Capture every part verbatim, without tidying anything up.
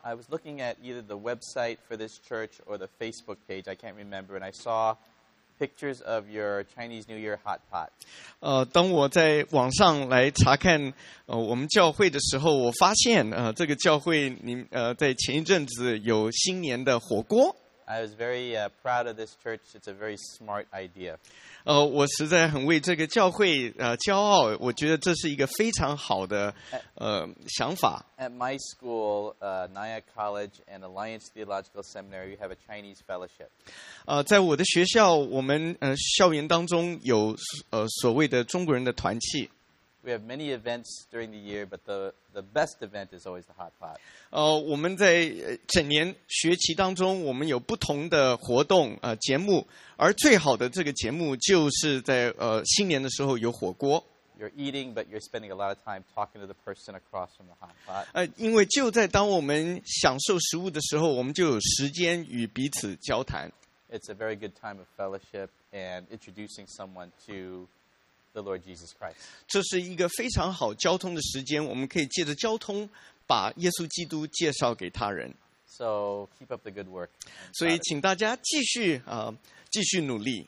I was looking at either the website for this church or the Facebook page, I can't remember, and I saw pictures of your Chinese New Year hot pot. 呃，当我在网上来查看呃我们教会的时候，我发现呃这个教会你呃在前一阵子有新年的火锅。 I was very uh, proud of this church. It's a very smart idea. 呃，我实在很为这个教会呃骄傲，我觉得这是一个非常好的呃想法。 At my school, uh, Nyack College and Alliance Theological Seminary, we have a Chinese fellowship. 呃，在我的学校，我们呃校园当中有呃所谓的中国人的团契。 We have many events during the year, but the, the best event is always the hot pot. 呃，我们在整年学期当中，我们有不同的活动呃节目，而最好的这个节目就是在呃新年的时候有火锅。 You're eating, but you're spending a lot of time talking to the person across from the hot pot. 呃，因为就在当我们享受食物的时候，我们就有时间与彼此交谈。 It's a very good time of fellowship and introducing someone to the Lord Jesus Christ. 这是一个非常好交通的时间，我们可以借着交通把耶稣基督介绍给他人。 So keep up the good work. 所以，请大家继续啊、呃，继续努力。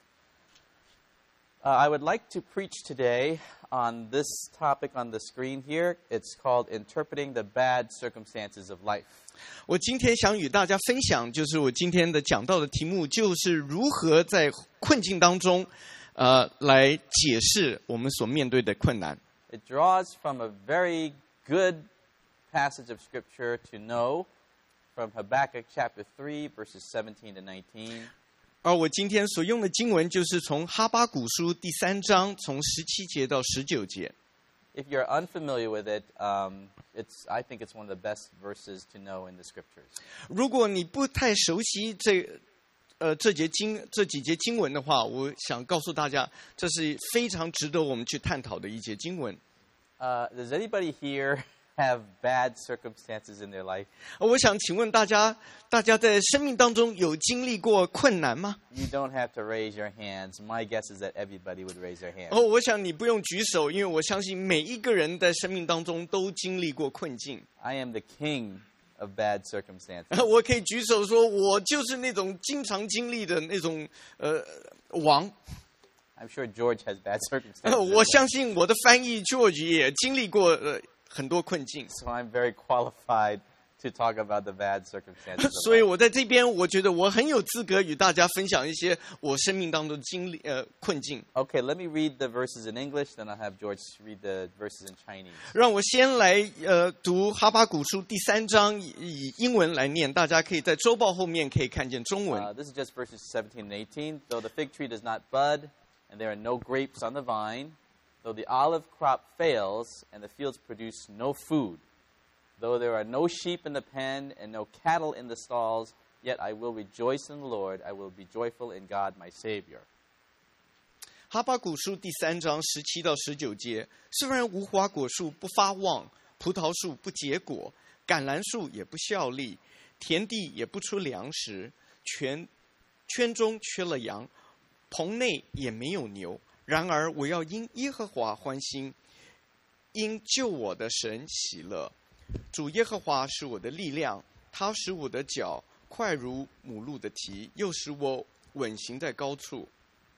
Uh, I would like to preach today on this topic on the screen here. It's called Interpreting the Bad Circumstances of Life. 我今天想与大家分享，就是我今天的讲到的题目，就是如何在困境当中，呃，来解释我们所面对的困难。 It draws from a very good passage of Scripture to know from Habakkuk chapter three, verses seventeen to nineteen. 而我今天所用的经文就是从哈巴谷书第三章从十七节到十九节。 If you're unfamiliar with it, um, it's I think it's one of the best verses to know in the Scriptures. 如果你不太熟悉这呃这节经这几节经文的话，我想告诉大家，这是非常值得我们去探讨的一节经文。 Uh, does anybody here have bad circumstances in their life? 我想请问大家，大家在生命当中有经历过困难吗？ You don't have to raise your hands. My guess is that everybody would raise their hands. 哦，我想你不用举手，因为我相信每一个人在生命当中都经历过困境。 I am the king of bad circumstances. 我可以举手说，我就是那种经常经历的那种呃王。 I'm sure George has bad circumstances. 我相信我的翻译 George 也经历过呃很多困境。 So I'm very qualified to talk about the bad circumstances. of 所以 life. 我在这边，我觉得我很有资格与大家分享一些我生命当中的经历呃困境。 Okay, let me read the verses in English, then I'll have George read the verses in Chinese. 让我先来呃读哈巴谷书第三章，以以英文来念，大家可以在周报后面可以看见中文。 Uh, this is just verses seventeen and eighteen. Though the fig tree does not bud, and there are no grapes on the vine, though the olive crop fails, and the fields produce no food, though there are no sheep in the pen and no cattle in the stalls, yet I will rejoice in the Lord. I will be joyful in God my Savior. 哈巴谷书第三章十七到十九节，虽然无花果树不发旺，葡萄树不结果，橄榄树也不效力，田地也不出粮食，圈圈中缺了羊，棚内也没有牛。然而我要因耶和华欢心，因救我的神喜乐。主耶和华是我的力量，他使我的脚快如母鹿的蹄，又使我稳行在高处。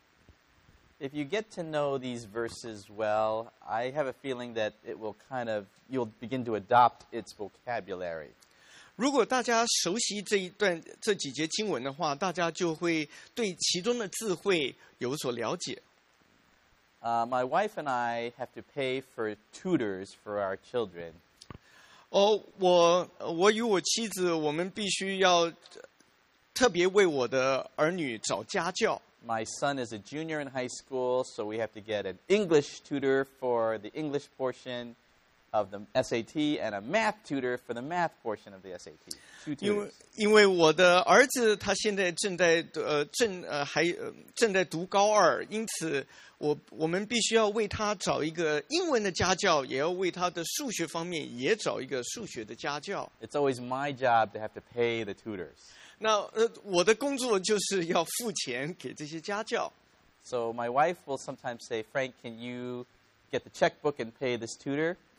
If you get to know these verses well, I have a feeling that it will kind of, you'll begin to adopt its vocabulary. 如果大家熟悉这一段这几节经文的话，大家就会对其中的智慧有所了解。 Uh, my wife and I have to pay for tutors for our children. 哦，我我与我妻子，我们必须要特别为我的儿女找家教。 My son is a junior in high school, so we have to get an English tutor for the English portion of the S A T and a math tutor for the math portion of the S A T. Two 因为 tutors. 因为我的儿子他现在正在呃正呃还呃正在读高二，因此我我们必须要为他找一个英文的家教，也要为他的数学方面也找一个数学的家教。 It's always my job to have to pay the tutors. 那呃我的工作就是要付钱给这些家教。 So my wife will sometimes say, Frank, can you get the checkbook and pay this tutor?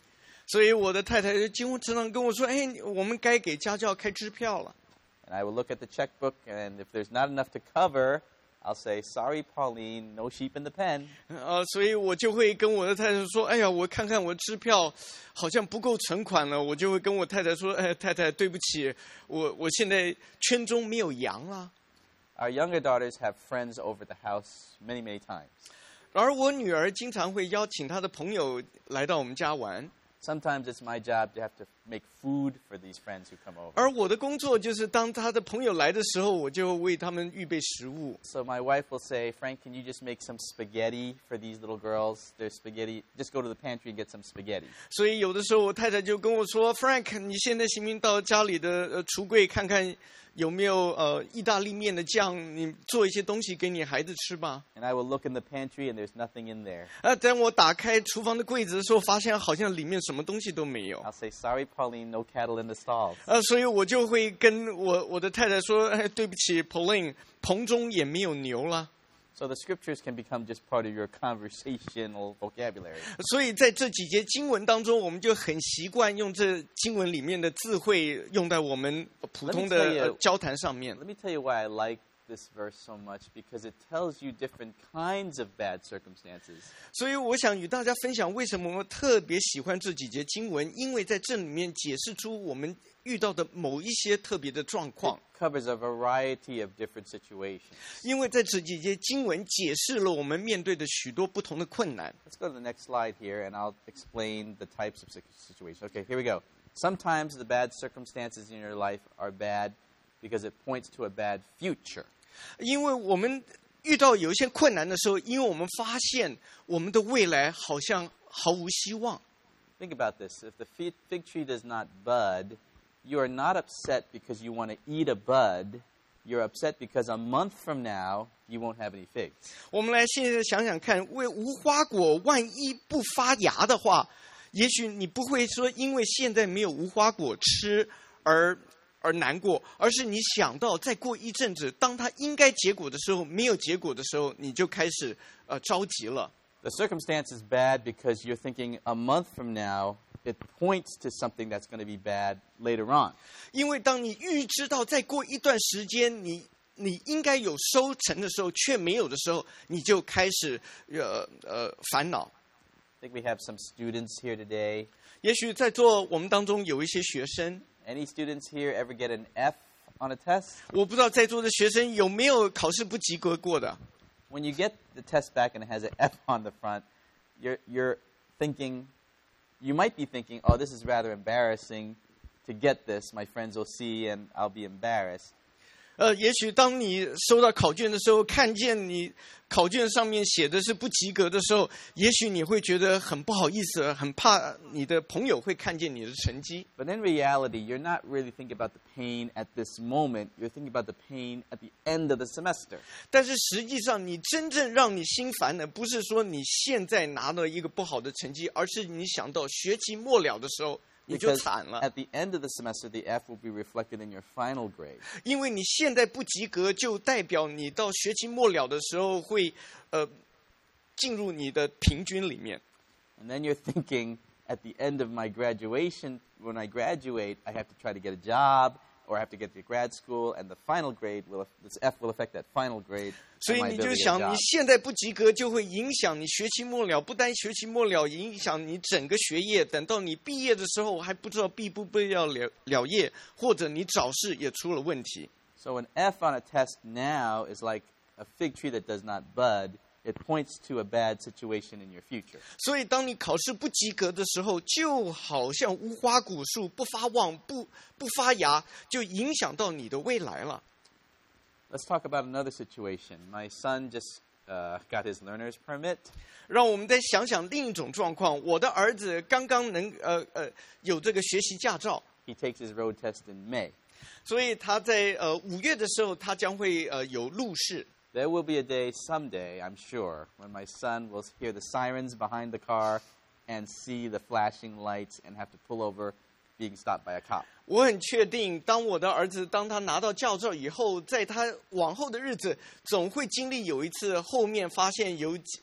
所以我的太太就经常常跟我说：“哎，我们该给家教开支票了。” And I will look at the checkbook, and if there's not enough to cover, I'll say, "Sorry, Pauline, no sheep in the pen." 呃，所以我就会跟我的太太说：“哎呀，我看看我支票好像不够存款了。”我就会跟我太太说：“哎，太太，对不起，我我现在圈中没有羊了。” Our younger daughters have friends over the house many, many times. 而我女儿经常会邀请她的朋友来到我们家玩。 Sometimes it's my job to have to make food for these friends who come over. 而我的工作就是当她的朋友来的时候，我就为他们预备食物。 So my wife will say, "Frank, can you just make some spaghetti for these little girls? There's spaghetti. Just go to the pantry and get some spaghetti." 所以有的时候我太太就跟我说 ：“Frank， 你现在行不行到家里的呃橱柜看看有没有呃意大利面的酱？你做一些东西给你孩子吃吧。” And I will look in the pantry, and there's nothing in there. 啊，当我打开厨房的柜子的时候，发现好像里面什么东西都没有。 I'll say, "Sorry, Pauline, no cattle in the stalls." 呃，所以我就会跟我我的太太说：“哎，对不起 ，Pauline， 棚中也没有牛了。” So the scriptures can become just part of your conversational vocabulary. 所以在这几节经文当中，我们就很习惯用这经文里面的智慧用在我们普通 Let 的 me tell you- 呃交谈上面。 Let me tell you why I like this verse so much, because it tells you different kinds of bad circumstances. 所以我想与大家分享，为什么我们特别喜欢这几节经文，因为在这里面解释出我们遇到的某一些特别的状 It 况。 covers a variety of different situations. 因为在这几节经文解释了我们面对的许多不同的困难。 Let's go to the next slide here, and I'll explain the types of situations. Okay, here we go. Sometimes the bad circumstances in your life are bad because it points to a bad future. 因为我们遇到有一些困难的时候，因为我们发现我们的未来好像毫无希望。 Think about this. If the fig fig tree does not bud, you are not upset because you want to eat a bud. You're upset because a month from now, you won't have any figs. 我们来现在想想看，为无花果万一不发芽的话，也许你不会说因为现在没有无花果吃而而难过，而是你想到再过一阵子，当它应该结果的时候，没有结果的时候，你就开始呃着急了。 The circumstance is bad because you're thinking a month from now, it points to something that's going to be bad later on. 因为当你预知到再过一段时间，你你应该有收成的时候，却没有的时候，你就开始呃呃烦恼。 I think we have some students here today. 也许在座我们当中有一些学生， Any students here ever get an F on a test? 我不知道在座的学生有没有考试不及格过的。 When you get the test back and it has an F on the front, you're, you're thinking, you might be thinking, oh, this is rather embarrassing to get this. My friends will see and I'll be embarrassed. 呃，也许当你收到考卷的时候，看见你考卷上面写的是不及格的时候，也许你会觉得很不好意思，很怕你的朋友会看见你的成绩。 But in reality, you're not really thinking about the pain at this moment. You're thinking about the pain at the end of the semester. 但是实际上，你真正让你心烦的，不是说你现在拿了一个不好的成绩，而是你想到学期末了的时候，你就 Because 惨了。 at the end of the semester, the F will be reflected in your final grade. 因为你现在不及格，就代表你到学期末了的时候会，呃，进入你的平均里面。 And then you're thinking, at the end of my graduation, when I graduate, I have to try to get a job, or I have to get to grad school, and the final grade will, this F will affect that final grade. 所 and 以 my 你 ability 就 to get a 想， job. 你现在不及格，就会影响你学期末了，不单学期末了，影响你整个学业。等到你毕业的时候，还不知道毕不毕业了了业，或者你找事也出了问题。 So an F on a test now is like a fig tree that does not bud. It points to a bad situation in your future. 所以，当你考试不及格的时候，就好像无花果树不发旺、不不发芽，就影响到你的未来了。 Let's talk about another situation. My son just uh, got his learner's permit. 让我们再想想另一种状况。我的儿子刚刚能呃呃有这个学习驾照， He takes his road test in May. 所以他在呃五月的时候，他将会呃有路试。 There will be a day someday, I'm sure, when my son will hear the sirens behind the car and see the flashing lights and have to pull over being stopped by a cop. 我很确定，当我的儿子当他拿到驾照以后，在他往后的日子，总会经历有一次后面发现有几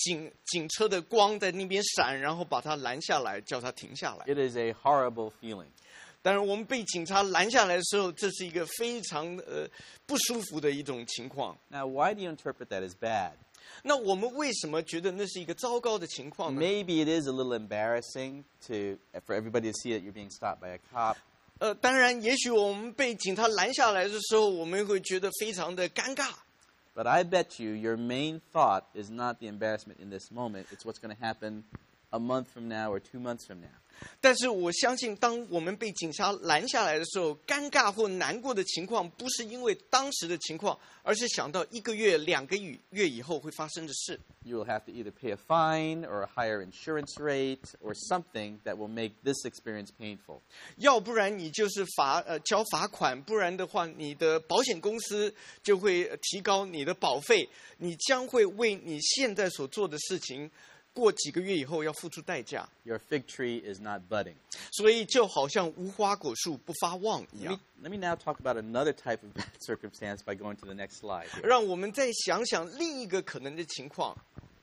警警车的光在那边闪，然后把他拦下来，叫他停下来。 It is a horrible feeling. 当然，我们被警察拦下来的时候，这是一个非常呃不舒服的一种情况。 Now, why do you interpret that as bad? 那我们为什么觉得那是一个糟糕的情况呢？ Maybe it is a little embarrassing to for everybody to see that you're being stopped by a cop. 呃，当然，也许我们被警察拦下来的时候，我们会觉得非常的尴尬。 But I bet you your main thought is not the embarrassment in this moment. It's what's going to happen a month from now or two months from now. 但是我相信，当我们被警察拦下来的时候，尴尬或难过的情况，不是因为当时的情况，而是想到一个月、两个月以后会发生的事。 You will have to either pay a fine or a higher insurance rate or something that will make this experience painful. 要不然你就是罚呃交罚款，不然的话，你的保险公司就会提高你的保费，你将会为你现在所做的事情，过几个月以后要付出代价。 Your fig tree is not budding. 所以就好像无花果树不发旺一 Let me, 样。 let me now talk about another type of bad circumstance by going to the next slide. here. 让我们再想想另一个可能的情况。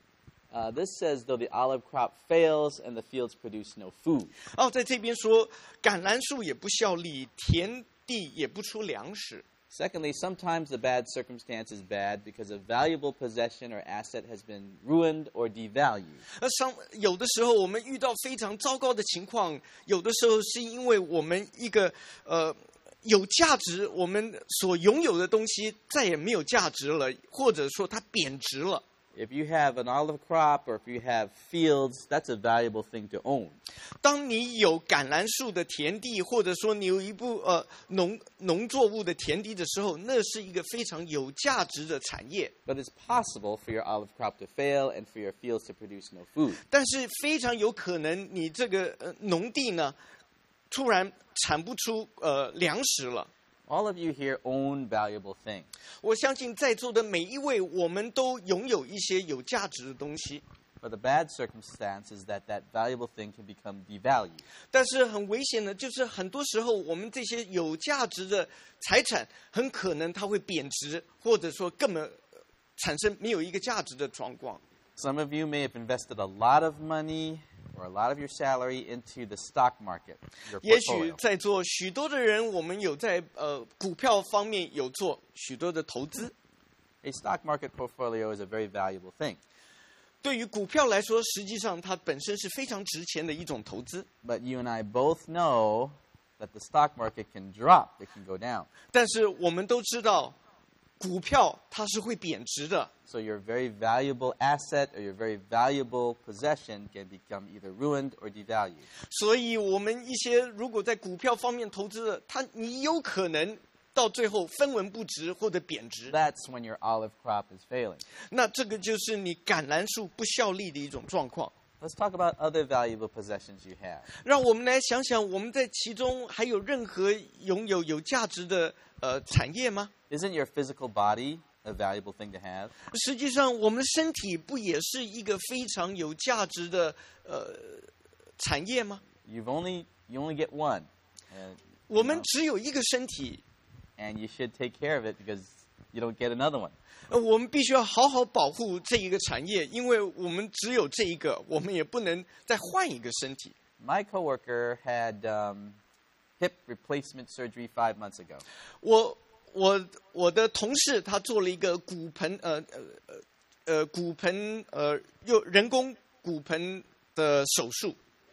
Uh, this says, though the olive crop fails and the fields produce no food. 哦，在这边说，橄榄树也不效力，田地也不出粮食。 Secondly, sometimes the bad circumstance is bad because a valuable possession or asset has been ruined or devalued. 而上有的时候我们遇到非常糟糕的情况，有的时候是因为我们一个呃有价值，我们所拥有的东西再也没有价值了，或者说它贬值了。 If you have an olive crop or if you have fields, that's a valuable thing to own. 当你有橄榄树的田地，或者说你有一部呃农农作物的田地的时候，那是一个非常有价值的产业。 But it's possible for your olive crop to fail and for your fields to produce no food. 但是非常有可能你这个呃农地呢，突然产不出呃粮食了。 All of you here own valuable things. 我相信在座的每一位，我们都拥有一些有价值的东西。 But the bad circumstance is that that valuable thing can become devalued. 但是很危险的，就是很多时候我们这些有价值的财产，很可能它会贬值，或者说根本呃产生没有一个价值的状况。 Some of you may have invested a lot of money or a lot of your salary into the stock market, your 也许 portfolio. 在座许多的人，我们有在呃股票方面有做许多的投资。 A stock market portfolio is a very valuable thing. 对于股票来说，实际上它本身是非常值钱的一种投资。 But you and I both know that the stock market can drop, it can go down. 但是我们都知道，股票它是会贬值的。 So your very valuable asset or your very valuable possession can become either ruined or devalued. 所以，我们一些如果在股票方面投资的，它你有可能到最后分文不值或者贬值。 That's when your olive crop is failing. 那这个就是你橄榄树不效力的一种状况。 Let's talk about other valuable possessions you have. 让我们来想想，我们在其中还有任何拥有有价值的呃产业吗？ Isn't your physical body a valuable thing to have? 实际上，我们的身体不也是一个非常有价值的呃产业吗？ You've only you only get one. Uh, 我们只有一个身体， and you should take care of it because you don't get another one. 呃，我们必须要好好保护这一个产业，因为我们只有这一个，我们也不能再换一个身体。 My coworker had um, hip replacement surgery five months ago. 我我我的同事他做了一个骨盆呃呃呃呃骨盆呃用人工骨盆的手术。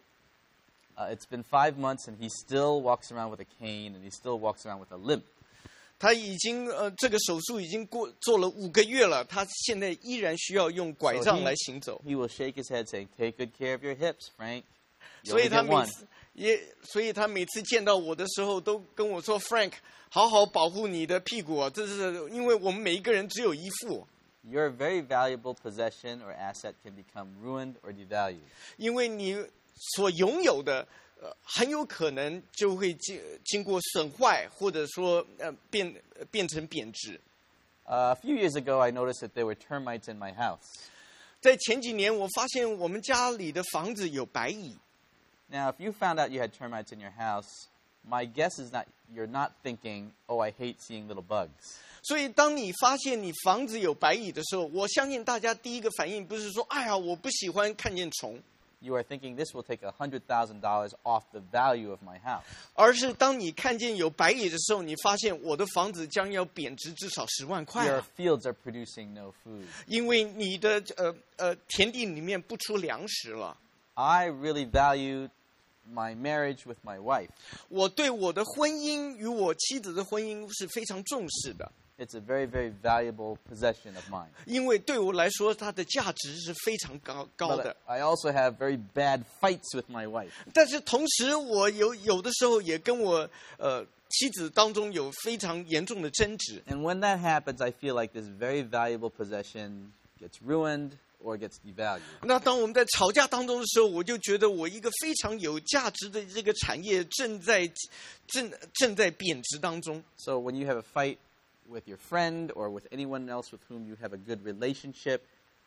Uh, it's been five months and he still walks around with a cane and he still walks around with a limp. 他已经呃这个手术已经过做了五个月了，他现在依然需要用拐 So 杖 he- 来行走。 He will shake his head saying, "Take good care of your hips, Frank. You 所以 only 他 get 每 one." 次也，所以他每次见到我的时候，都跟我说 ：“Frank，好好保护你的屁股啊！这是因为我们每一个人只有一副， Your very valuable possession or asset can become ruined or devalued. 因为你所拥有的，呃，很有可能就会经经过损坏，或者说呃变呃变成贬值。 Uh, a few years ago, I noticed that there were termites in my house. 在前几年，我发现我们家里的房子有白蚁。 Now, if you found out you had termites in your house, my guess is not you're not thinking, oh, I hate seeing little bugs. 所以，当你发现你房子有白蚁的时候，我相信大家第一个反应不是说：“哎呀，我不喜欢看见虫。” You are thinking this will take one hundred thousand dollars off the value of my house. 而是当你看见有白蚁的时候，你发现我的房子将要贬值至少十万块 Your 啊！ fields are producing no food. 因为你的呃呃田地里面不出粮食了。 I really value my marriage with my wife. 我对我的婚姻与我妻子的婚姻是非常重视的， It's a very, very valuable possession of mine. 因为对我来说，它的价值是非常高高 But 的。 I also have very bad fights with my wife. 但是同时，我有有的时候也跟我呃妻子当中有非常严重的争执。 And when that happens, I feel like this very valuable possession gets ruined or gets devalued. 那当我们在吵架当中的时候，我就觉得我一个非常有价值的这个产业正在正正在贬值当中。 So when you have a fight with your friend or with anyone else with whom you have a good relationship,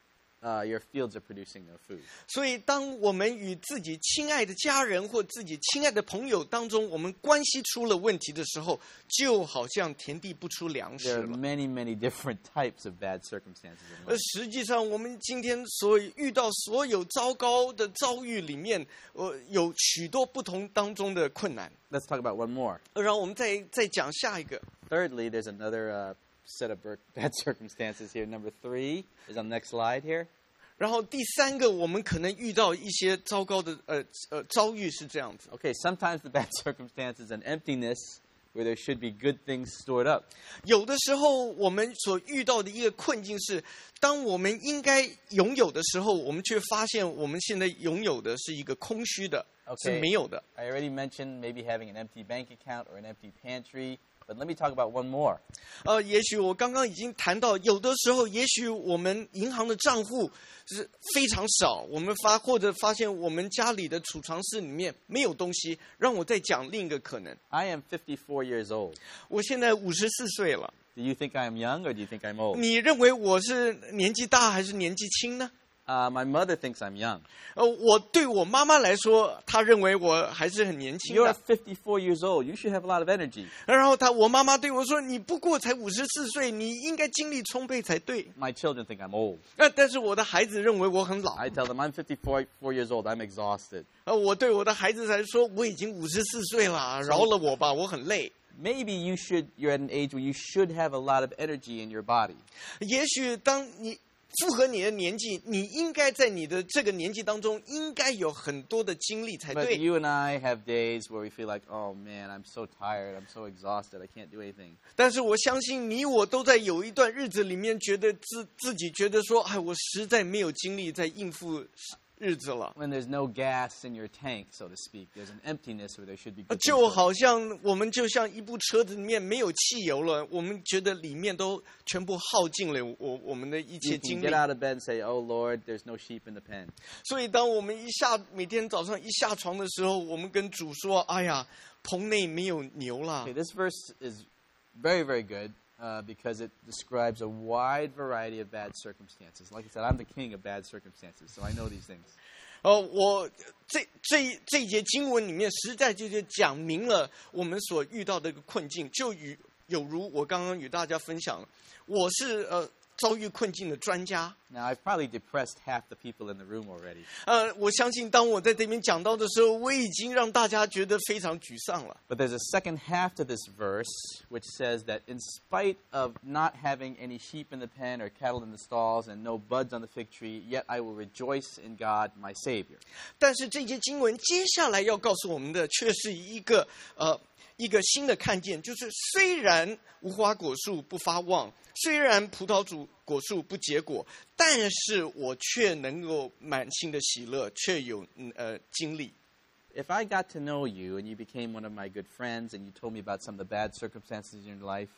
uh, your fields are producing no food. 所以，当我们与自己亲爱的家人或自己亲爱的朋友当中，我们关系出了问题的时候，就好像田地不出粮食 There are 了。 many, many different types of bad circumstances in 而 life. 实际上，我们今天所遇到所有糟糕的遭遇里面，呃，有许多不同当中的困难。 Let's talk about one more. 然后我们再再讲下一个。 Thirdly, there's another uh, set of bad circumstances here. Number three is on the next slide here. 然后第三个，我们可能遇到一些糟糕的呃呃遭遇是这样子。 Okay, sometimes the bad circumstance is an emptiness where there should be good things stored up. 有的时候，我们所遇到的一个困境是，当我们应该拥有的时候，我们却发现我们现在拥有的是一个空虚的， Okay. 是没有的。 I already mentioned maybe having an empty bank account or an empty pantry, but let me talk about one more. 呃，也许我刚刚已经谈到，有的时候，也许我们银行的账户是非常少，我们发或者发现我们家里的储藏室里面没有东西。让我再讲另一个可能。 I am fifty-four years old. 我现在五十四岁了， Do you think I am young or do you think I'm old? 你认为我是年纪大还是年纪轻呢？ Uh, my mother thinks I'm young. 呃，我对我妈妈来说，她认为我还是很年轻 You're 的。 fifty-four years old. You should have a lot of energy. 然后她，我妈妈对我说：“你不过才五十四岁，你应该精力充沛才对。 My children think I'm old. ” 呃，但是我的孩子认为我很老。 I tell them I'm fifty-four four years old. I'm exhausted. 呃，我对我的孩子才说：“我已经五十四岁了，饶了我吧，我很累。” Maybe you should. You're at an age where you should have a lot of energy in your body. 也许当你符合你的年纪，你应该在你的这个年纪当中，应该有很多的精力才 But 对。 you and I have days where we feel like, oh man, I'm so tired. I'm so exhausted. I can't do anything. 但是我相信你我都在有一段日子里面，觉得自自己觉得说，哎，我实在没有精力在应付日子了。 When there's no gas in your tank, so to speak, there's an emptiness where there should be. 呃 Good 就 things. 好像我们就像一部车子里面没有汽油了，我们觉得里面都全部耗尽了我我们的一 You 切 can 精力 get。out of bed and say, "Oh Lord, there's no sheep in the pen." 所以当我们一下每天早上一下床的时候，我们跟主说：“哎呀，棚内没有牛了。” Okay, this verse is very, very good uh, because it describes a wide variety of bad circumstances. Like I said, I'm the king of bad circumstances, so I know these things. 呃，我这这这一节经文里面，实在就是讲明了我们所遇到的一个困境，就与有如我刚刚与大家分享，我是呃遭遇困境的专家。 Now, I've probably depressed half the people in the room already. 呃，我相信当我在这边讲到的时候，我已经让大家觉得非常沮丧了。 But there's a second half to this verse which says that in spite of not having any sheep in the pen or cattle in the stalls and no buds on the fig tree, yet I will rejoice in God, my Savior. 但是这节经文接下来要告诉我们的，却是一个呃一个新的看见，就是虽然无花果树不发旺，虽然葡萄主果树不结果，但是我却能够满心的喜乐，却有嗯呃经历。 If I got to know you and you became one of my good friends and you told me about some of the bad circumstances in your life,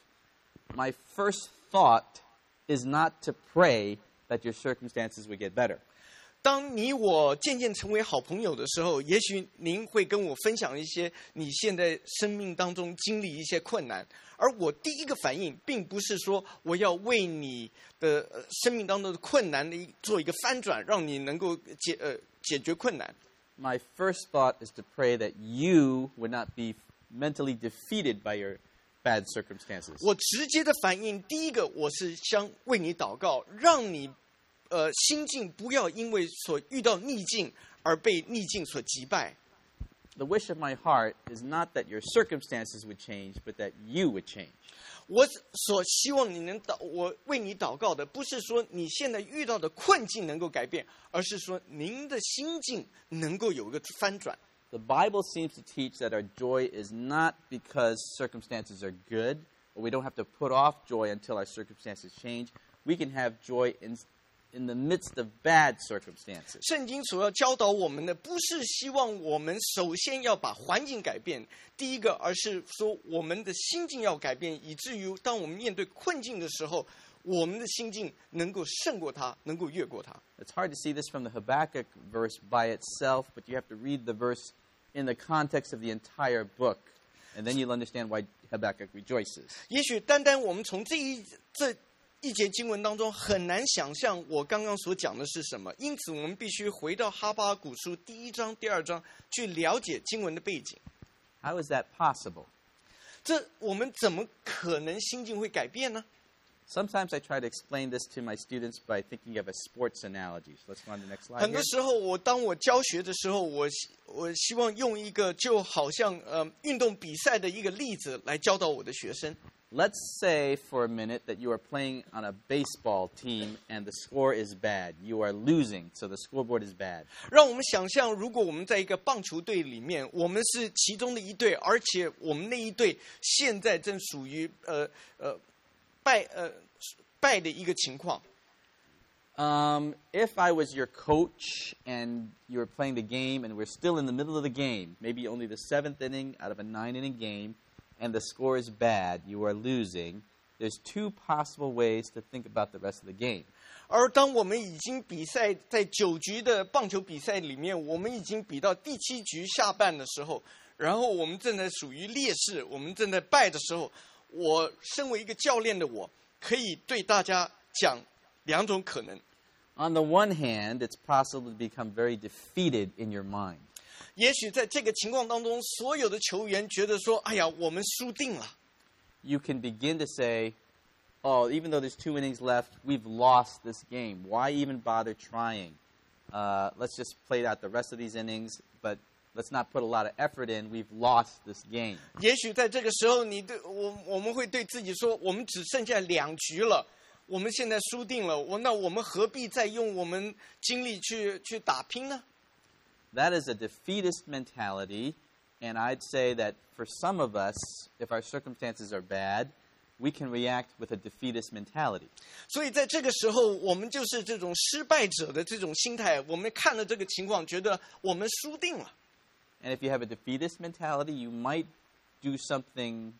my first thought is not to pray that your circumstances would get better. 当你我渐渐成为好朋友的时候，也许您会跟我分享一些你现在生命当中经历一些困难，而我第一个反应并不是说我要为你的呃生命当中的困难的一做一个翻转，让你能够解呃解决困难。 My first thought is to pray that you would not be mentally defeated by your bad circumstances. 我直接的反应，第一个，我是想为你祷告，让你，呃，心境不要因为所遇到逆境而被逆境所击败。 The wish of my heart is not that your circumstances would change, but that you would change. 我所希望你能祷，我为你祷告的，不是说你现在遇到的困境能够改变，而是说您的心境能够有一个翻转。 The Bible seems to teach that our joy is not because circumstances are good, or we don't have to put off joy until our circumstances change. We can have joy in, in the midst of bad circumstances. 圣经所要教导我们的，不是希望我们首先要把环境改变，第一个，而是说我们的心境要改变，以至于当我们面对困境的时候，我们的心境能够胜过它，能够越过它。 It's hard to see this from the Habakkuk verse by itself, but you have to read the verse in the context of the entire book, and then you'll understand why Habakkuk rejoices. 也许单单我们从这一这一节经文当中很难想象我刚刚所讲的是什么，因此我们必须回到哈巴谷书第一章、第二章去了解经文的背景。 How is that possible? 这我们怎么可能心境会改变呢？ Sometimes I try to explain this to my students by thinking of a sports analogy. So let's go on to the next slide 很多 here. 时候，我当我教学的时候，我我希望用一个就好像呃运动比赛的一个例子来教导我的学生。 Let's say for a minute that you are playing on a baseball team and the score is bad. You are losing, so the scoreboard is bad. 让我们想象，如果我们在一个棒球队里面，我们是其中的一队，而且我们那一队现在正属于呃呃败呃败的一个情况。 Um, if I was your coach and you were playing the game and we're still in the middle of the game, maybe only the seventh inning out of a nine-inning game, and the score is bad, you are losing, there's two possible ways to think about the rest of the game. 而当我们已经比赛在九局的棒球比赛里面，我们已经比到第七局下半的时候，然后我们正在属于劣势，我们正在败的时候，我身为一个教练的我，可以对大家讲两种可能。 On the one hand, it's possible to become very defeated in your mind. 也许在这个情况当中，所有的球员觉得说：“哎呀，我们输定了。” You can begin to say, oh, even though there's two innings left, we've lost this game. Why even bother trying? Uh, let's just play out the rest of these innings, but let's not put a lot of effort in. We've lost this game. 也许在这个时候，你对我我们会对自己说：“我们只剩下两局了，我们现在输定了。我那我们何必再用我们精力去去打拼呢？” That is a defeatist mentality, and I'd say that for some of us, if our circumstances are bad, we can react with a defeatist mentality. 所以在这个时候，我们就是这种失败者的这种心态。我们看了这个情况，觉得我们输定了。 And if you have a defeatist mentality, you might do something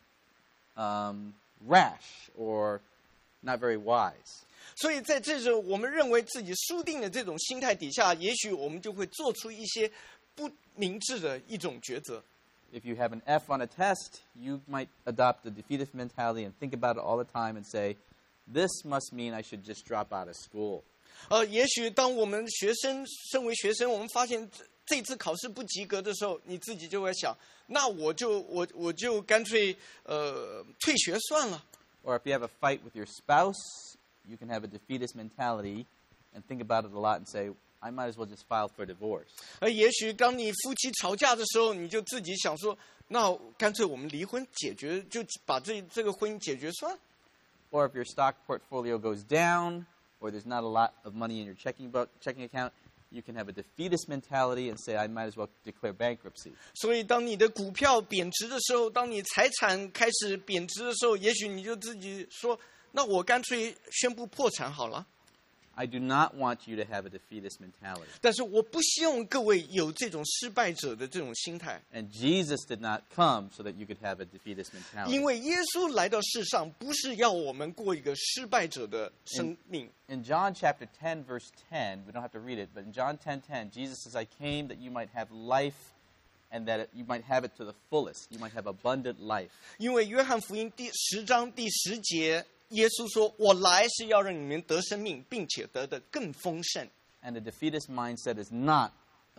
um, rash or not very wise. 所以在这种我们认为自己输定的这种心态底下，也许我们就会做出一些不明智的一种抉择。 If you have an F on a test, you might adopt the defeatist mentality and think about it all the time and say, this must mean I should just drop out of school. 呃，也许当我们学生身为学生，我们发现这这次考试不及格的时候，你自己就会想，那我就我我就干脆呃退学算了。 Or if you have a fight with your spouse, you can have a defeatist mentality and think about it a lot and say, I might as well just file for divorce. 而也许当你夫妻吵架的时候，你就自己想说，那干脆我们离婚解决，就把这这个婚姻解决算。 Or if your stock portfolio goes down, or there's not a lot of money in your checking book, checking account, you can have a defeatist mentality and say, I might as well declare bankruptcy. 所以，当你的股票贬值的时候，当你财产开始贬值的时候，也许你就自己说，那我干脆宣布破产好了。 I do not want you to have a defeatist mentality. 但是我不希望各位有这种失败者的这种心态， And Jesus did not come so that you could have a defeatist 因 mentality. 为耶稣来到世上不是要我们过一个失败者的生命。 In John chapter ten, verse ten, we don't have to read it, but in John ten ten, Jesus says, I came that you might have life and that it, you might have it to the fullest. You might have abundant life. 因为约翰福音第十章第十节，耶稣说：“我来是要让你们得生命，并且得的更丰盛。” And the defeatist mindset is not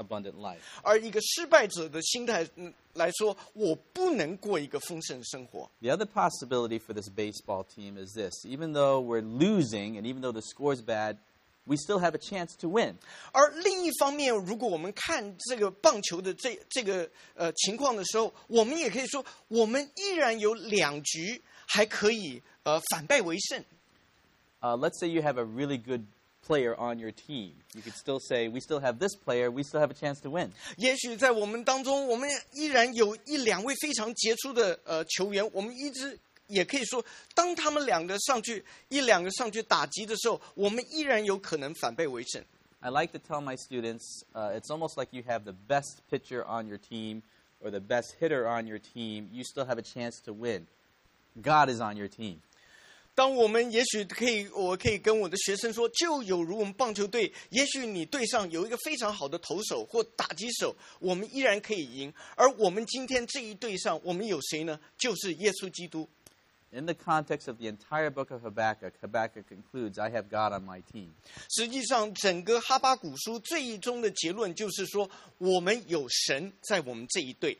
abundant life. 而一个失败者的心态嗯来说，我不能过一个丰盛的生活。 The other possibility for this baseball team is this. Even though we're losing and even though the score's bad, we still have a chance to win. 而另一方面，如果我们看这个棒球的这这个呃情况的时候，我们也可以说，我们依然有两局还可以呃反败为胜。 Uh, let's say you have a really good player on your team. You could still say, we still have this player, we still have a chance to win. 也许在我们当中，我们依然有一两位非常杰出的呃球员，我们一直也可以说，当他们两个上去一两个上去打击的时候，我们依然有可能反败为胜。 I like to tell my students, uh, it's almost like you have the best pitcher on your team or the best hitter on your team. You still have a chance to win. God is on your team. 当我们也许可以，我可以跟我的学生说，就有如我们棒球队，也许你队上有一个非常好的投手或打击手，我们依然可以赢。而我们今天这一队上，我们有谁呢？就是耶稣基督。 In the context of the entire book of Habakkuk, Habakkuk concludes, I have God on my team. 实际上，整个哈巴谷书最终的结论就是说，我们有神在我们这一队。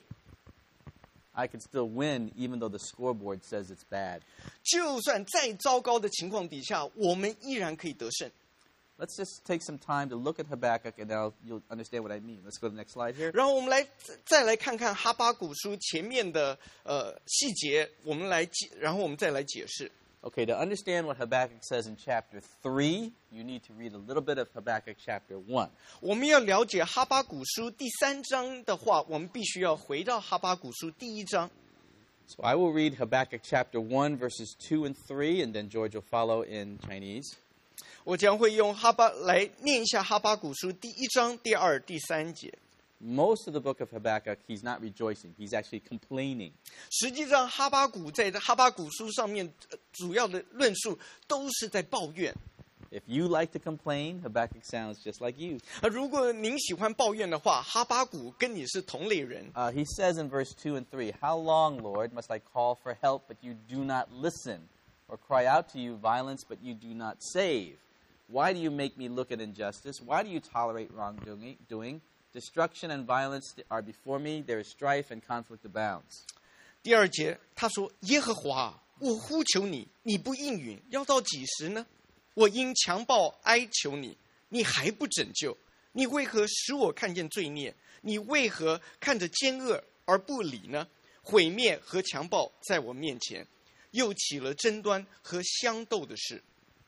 I can still win even though the scoreboard says it's bad. 就算再糟糕的情况底下，我们依然可以得胜。 Let's just take some time to look at Habakkuk and now you'll understand what I mean. Let's go to the next slide here. 然后我们来再来看看哈巴谷书前面的呃细节，我们来解，然后我们再来解释。 Okay, to understand what Habakkuk says in chapter three, you need to read a little bit of Habakkuk chapter one. 我们要了解哈巴谷书第三章的话，我们必须要回到哈巴谷书第一章。 So I will read Habakkuk chapter one, verses two and three, and then George will follow in Chinese. 我将会用哈巴来念一下哈巴谷书第一章第二、第三节。 Most of the book of Habakkuk, he's not rejoicing. He's actually complaining. 实际上，哈巴谷在哈巴谷书上面、呃、主要的论述都是在抱怨。 If you like to complain, Habakkuk sounds just like you. 而如果您喜欢抱怨的话，哈巴谷跟你是同类人。 Uh, he says in verse two and three, How long, Lord, must I call for help, but you do not listen, or cry out to you violence, but you do not save? Why do you make me look at injustice? Why do you tolerate wrongdoing? Doing? Destruction and violence are before me. There is strife and conflict abounds. 第二节，他说：“耶和华，我呼求你，你不应允，要到几时呢？我因强暴哀求你，你还不拯救。你为何使我看见罪孽？你为何看着奸恶而不理呢？毁灭和强暴在我面前，又起了争端和相斗的事。”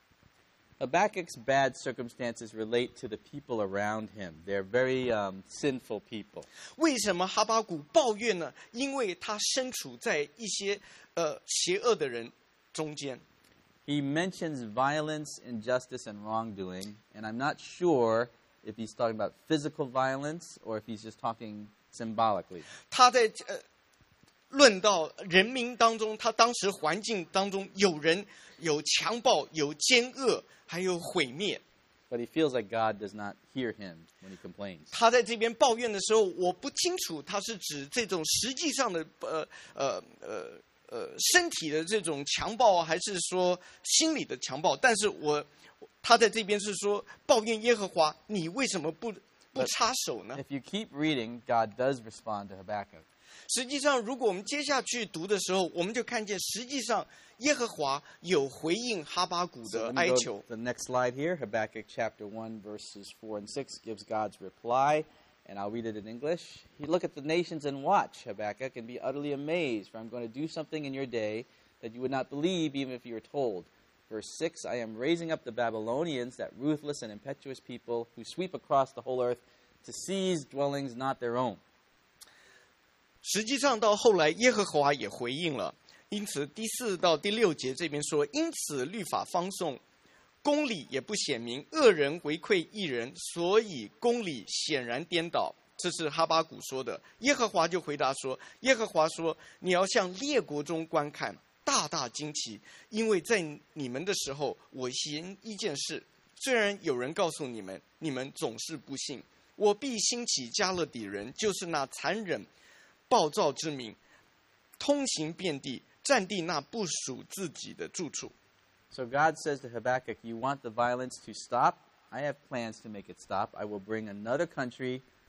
Habakkuk's bad circumstances relate to the people around him. They're very um, sinful people. 为什么哈巴谷抱怨呢？因为他身处在一些呃邪恶的人中间。 He mentions violence, injustice, and wrongdoing, and I'm not sure if he's talking about physical violence or if he's just talking symbolically. 他在呃论到人民当中，他当时环境当中有人有强暴、有奸恶，还有毁灭。 But he feels like God does not hear him when he complains. 他在这边抱怨的时候，我不清楚他是指这种实际上的呃呃呃呃身体的这种强暴，还是说心理的强暴？但是我他在这边是说抱怨耶和华，你为什么不不插手呢？ If you keep reading, God does respond to Habakkuk. 实际上，如果我们接下去读的时候，我们就看见，实际上耶和华有回应哈巴谷 So 的 let me 哀 go 求 to。the next slide here. Habakkuk chapter one, verses four and six gives God's reply, and I'll read it in English. You look at the nations and watch, Habakkuk, and be utterly amazed, for I'm going to do something in your day that you would not believe even if you were told. Verse six, I am raising up the Babylonians, that ruthless and impetuous people who sweep across the whole earth to seize dwellings not their own. 实际上到后来，耶和华也回应了。因此，第四到第六节这边说：“因此律法方颂，公理也不显明，恶人围困义人，所以公理显然颠倒。”这是哈巴谷说的。耶和华就回答说：“耶和华说，你要向列国中观看，大大惊奇，因为在你们的时候，我行一件事，虽然有人告诉你们，你们总是不信。我必兴起加勒底人，就是那残忍暴躁之民，通行遍地，占地那不属自己的住处。” So God says to Habakkuk, you want the violence to stop? I have plans to make it stop. I will bring another country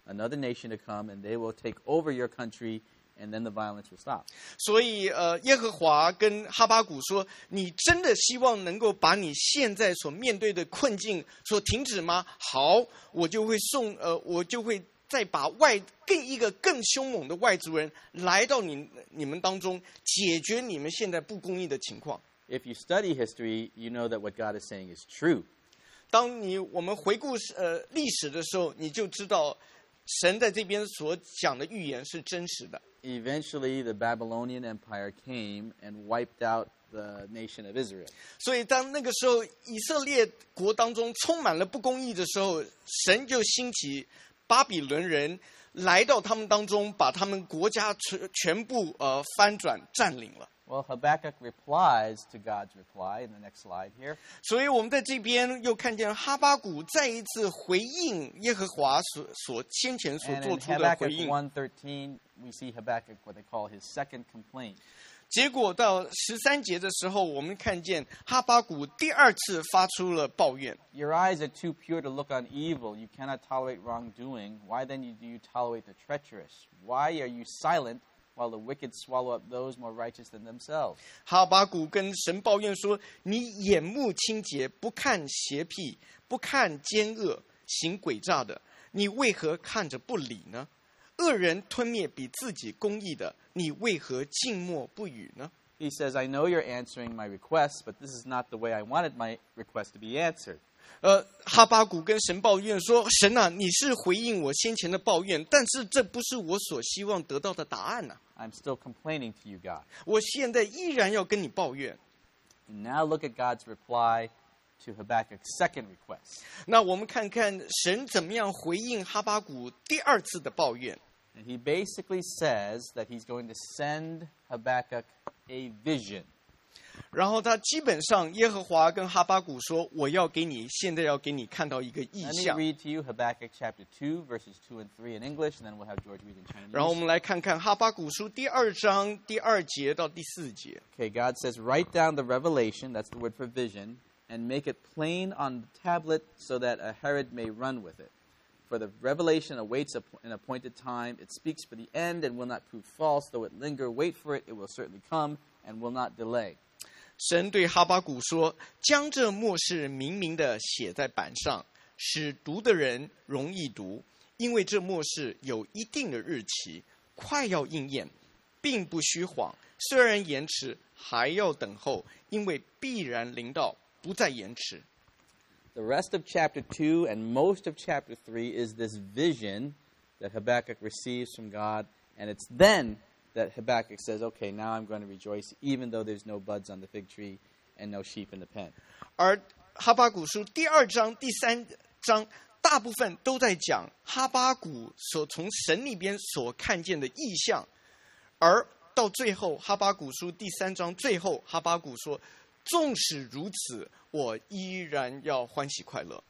another nation to come, and they will take over your country, and then the violence will stop. 所以，呃，耶和华跟哈巴谷说：“你真的希望能够把你现在所面对的困境所停止吗？好，我就会送，呃，我就会再把外更一个更凶猛的外族人来到你你们当中，解决你们现在不公义的情况。” If you study history, you know that what God is saying is true. 当你我们回顾呃历史的时候，你就知道神在这边所讲的预言是真实的。 Eventually, the Babylonian Empire came and wiped out the nation of Israel. 所以当那个时候以色列国当中充满了不公义的时候，神就兴起巴比伦人来到他们当中，把他们国家全全部呃翻转占领了。 Well, Habakkuk replies to God's reply in the next slide here. 所以我们在这边又看见哈巴谷再一次回应耶和华所所先前所 And 做 in 出的回 Habakkuk 应。 one thirteen, we see Habakkuk what they call his second complaint. 结果到十三节的时候，我们看见哈巴谷第二次发出了抱怨。 Your eyes are too pure to look on evil. You cannot tolerate wrongdoing. Why then do you tolerate the treacherous? Why are you silent while the wicked swallow up those more righteous than themselves? 哈巴谷跟神抱怨说：“你眼目清洁，不看邪僻，不看奸恶，行诡诈的，你为何看着不理呢？恶人吞灭比自己公义的，你为何静默不语呢？” He says, I know you're answering my requests, but this is not the way I wanted my request to be answered. 呃，哈巴谷跟神抱怨说：“神啊，你是回应我先前的抱怨，但是这不是我所希望得到的答案呐、啊。 I'm still complaining to you, God. 我现在依然要跟你抱怨。” And now look at God's reply to Habakkuk's second request. 那我们看看神怎么样回应哈巴谷第二次的抱怨。 And he basically says that he's going to send Habakkuk a vision. 然后他基本上耶和华跟哈巴谷说：“我要给你，现在要给你看到一个意 Let me 象。” read to you Habakkuk chapter two, verses two and three in English, and then we'll have George read in Chinese. 然后我们来看看哈巴谷书第二章第二节到第四节。 Okay, God says, write down the revelation, that's the word for vision, and make it plain on the tablet so that a Herod may run with it. For the revelation awaits an appointed time. It speaks for the end and will not prove false. Though it linger, wait for it. It will certainly come and will not delay. 神对哈巴谷说：“将这末世明明的写在板上，使读的人容易读，因为这末世有一定的日期，快要应验，并不虚谎。虽然延迟，还要等候，因为必然临到，不再延迟。” The rest of chapter two and most of chapter three is this vision that Habakkuk receives from God. And it's then that Habakkuk says, okay, now I'm going to rejoice, even though there's no buds on the fig tree and no sheep in the pen. 而哈巴谷书第二章、第三章大部分都在讲哈巴谷所从神那边所看见的异象，而到最后哈巴谷书第三章最后，哈巴谷说：“纵使如此，我依然要欢喜快乐。”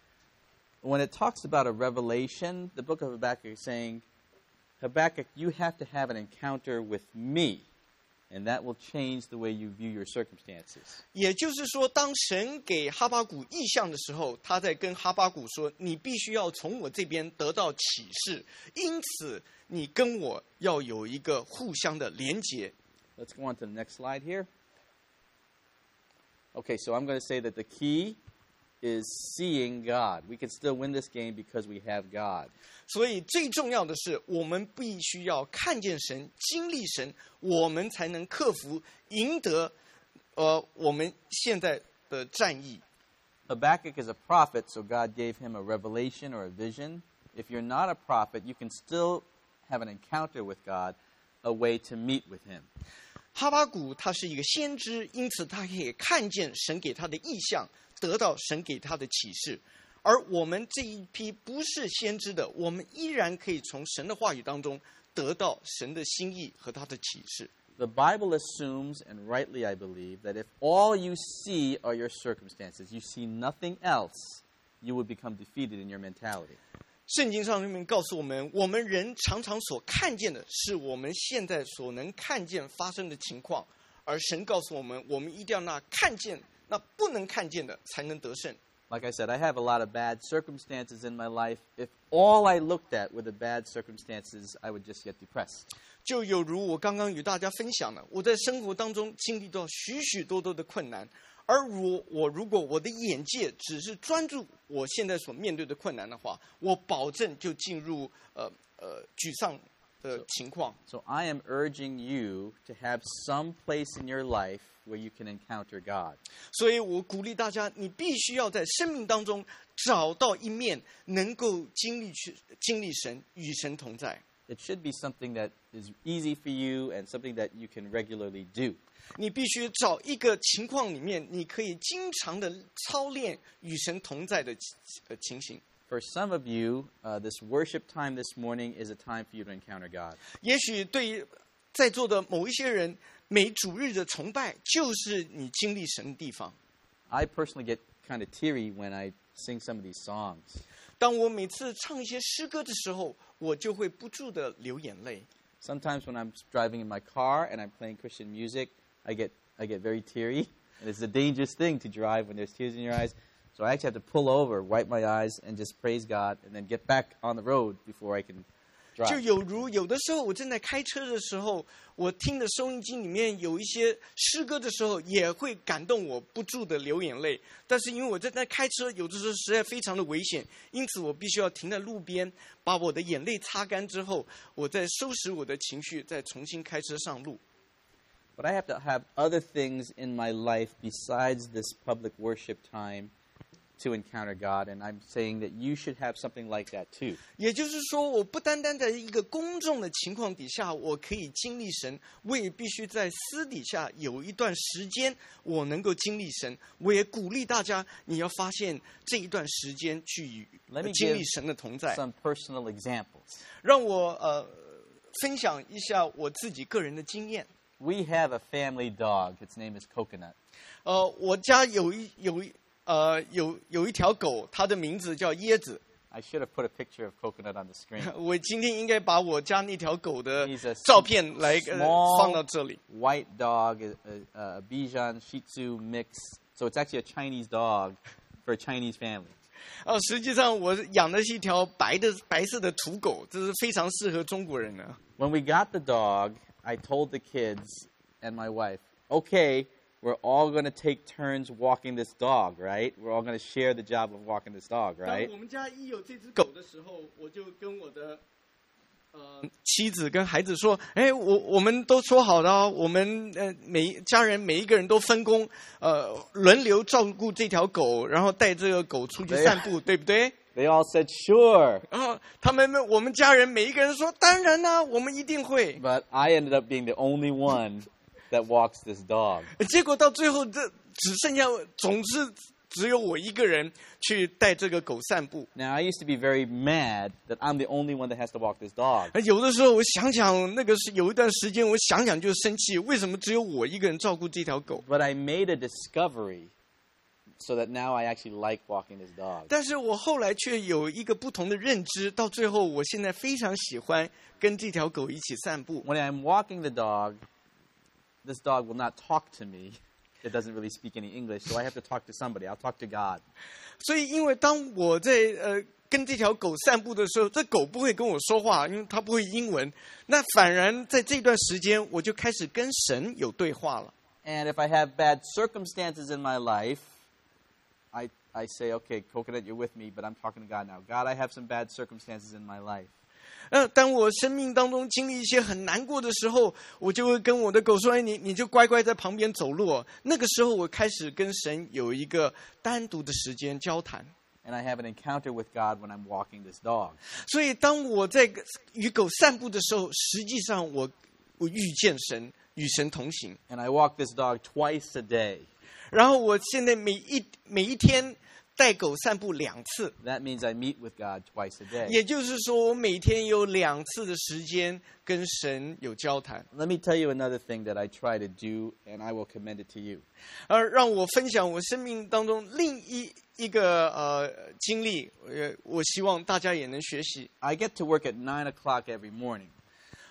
When it talks about a revelation, the book of Habakkuk is saying, Habakkuk, you have to have an encounter with me, and that will change the way you view your circumstances. 也就是说，当神给哈巴谷异象的时候，他在跟哈巴谷说：“你必须要从我这边得到启示，因此你跟我要有一个互相的连结。” Let's go on to the next slide here. Okay, so I'm going to say that the key is seeing God. We can still win this game because we have God. 所以最重要的是，我们必须要看见神、经历神，我们才能克服、赢得，呃，我们现在的战役。 Habakkuk is a prophet, so God gave him a revelation or a vision. If you're not a prophet, you can still have an encounter with God, a way to meet with him. 哈巴谷他是一个先知，因此他可以看见神给他的意象，得到神给他的启示。而我们这一批不是先知的，我们依然可以从神的话语当中得到神的心意和他的启示。 The Bible assumes, and rightly I believe, that if all you see are your circumstances, you see nothing else, you would become defeated in your mentality. 圣经上面告诉我们，我们人常常所看见的是我们现在所能看见发生的情况，而神告诉我们，我们一定要那看见、那不能看见的才能得胜。 Like I said, I have a lot of bad circumstances in my life. If all I looked at were the bad circumstances, I would just get depressed. 就有如我刚刚与大家分享的，我在生活当中经历到许许多多的困难，而我我如果我的眼界只是专注我现在所面对的困难的话，我保证就进入呃呃沮丧的情况。 So I am urging you to have some place in your life where you can encounter God. 所以我鼓励大家，你必须要在生命当中找到一面能够经历去经历神，与神同在。 It should be something that is easy for you and something that you can regularly do. 你必须找一个情况里面，你可以经常的操练与神同在的呃情形。 For some of you, uh, this worship time this morning is a time for you to encounter God. 也许对于在座的某一些人，每主日的崇拜就是你经历神的地方。 I personally get kind of teary when I sing some of these songs. 当我每次唱一些诗歌的时候，我就会不住的流眼泪。 Sometimes when I'm driving in my car and I'm playing Christian music, I get I get very teary. And it's a dangerous thing to drive when there's tears in your eyes. So I actually have to pull over, wipe my eyes, and just praise God, and then get back on the road before I can drive. 就有如有的时候我正在开车的时候，我听的收音机里面有一些诗歌的时候，也会感动我不住的流眼泪。但是因为我正在开车，有的时候实在非常的危险，因此我必须要停在路边，把我的眼泪擦干之后，我再收拾我的情绪，再重新开车上路。 But I have to have other things in my life besides this public worship time to encounter God, and I'm saying that you should have something like that too. 也就是说，我不单单在一个公众的情况底下，我可以经历神，我也必须在私底下有一段时间，我能够经历神。我也鼓励大家，你要发现这一段时间去与 Let me 经历 give 神的同在。 some personal examples. 让我呃分享一下我自己个人的经验。 We have a family dog. Its name is Coconut. 呃，我家有一有一呃有有一条狗，它的名字叫椰子。 I should have put a picture of Coconut on the screen. 我今天应该把我家那条狗的 He's a 照片来、呃、 small 放到这里。 white dog, a, a, a Bichon Shih Tzu mix. So it's actually a Chinese dog for a Chinese family. 呃，实际上我养的是一条白的白色的土狗，这是非常适合中国人的。 When we got the dog, I told the kids and my wife, okay, we're all going to take turns walking this dog, right? We're all going to share the job of walking this dog, 当 right? 我们家一有这只狗的时候，我就跟我的呃妻子跟孩子说：“哎，我我们都说好了哦，我们呃每家人每一个人都分工，呃轮流照顾这条狗，然后带这个狗出去散步，对不对？” They all said, sure. 然后他们我们家人每一个人说：“当然啦、啊，我们一定会。” But I ended up being the only one that walks this dog. 结果到最后，这只剩下总是只有我一个人去带这个狗散步。 Now, I used to be very mad that I'm the only one that has to walk this dog. 有的时候我想想，那个是有一段时间，我想想就生气，为什么只有我一个人照顾这条狗？ But I made a discovery so that now I actually like walking this dog. 但是我后来却有一个不同的认知，到最后，我现在非常喜欢跟这条狗一起散步。 When I'm walking the dog, this dog will not talk to me. It doesn't really speak any English, so I have to talk to somebody. I'll talk to God. 所以，因为当我在呃跟这条狗散步的时候，这狗不会跟我说话，因为它不会英文。那反然在这段时间，我就开始跟神有对话了。 And if I have bad circumstances in my life, I, I say, okay, Coconut, you're with me, but I'm talking to God now. God, I have some bad circumstances in my life. 呃，当我生命当中经历一些很难过的时候，我就会跟我的狗说：“哎，你你就乖乖在旁边走路哦。”那个时候，我开始跟神有一个单独的时间交谈。 And I have an encounter with God when I'm walking this dog. 所以，当我在与狗散步的时候，实际上我我遇见神，与神同行。 And I walk this dog twice a day. 然后，我现在每一每一天带狗散步两次， That means I meet with God twice a day. 也就是说，我每天有两次的时间跟神有交谈。 Let me tell you another thing that I try to do, and I will commend it to you. 而让我分享我生命当中另一一个呃经历，呃，我希望大家也能学习。 I get to work at nine o'clock every morning.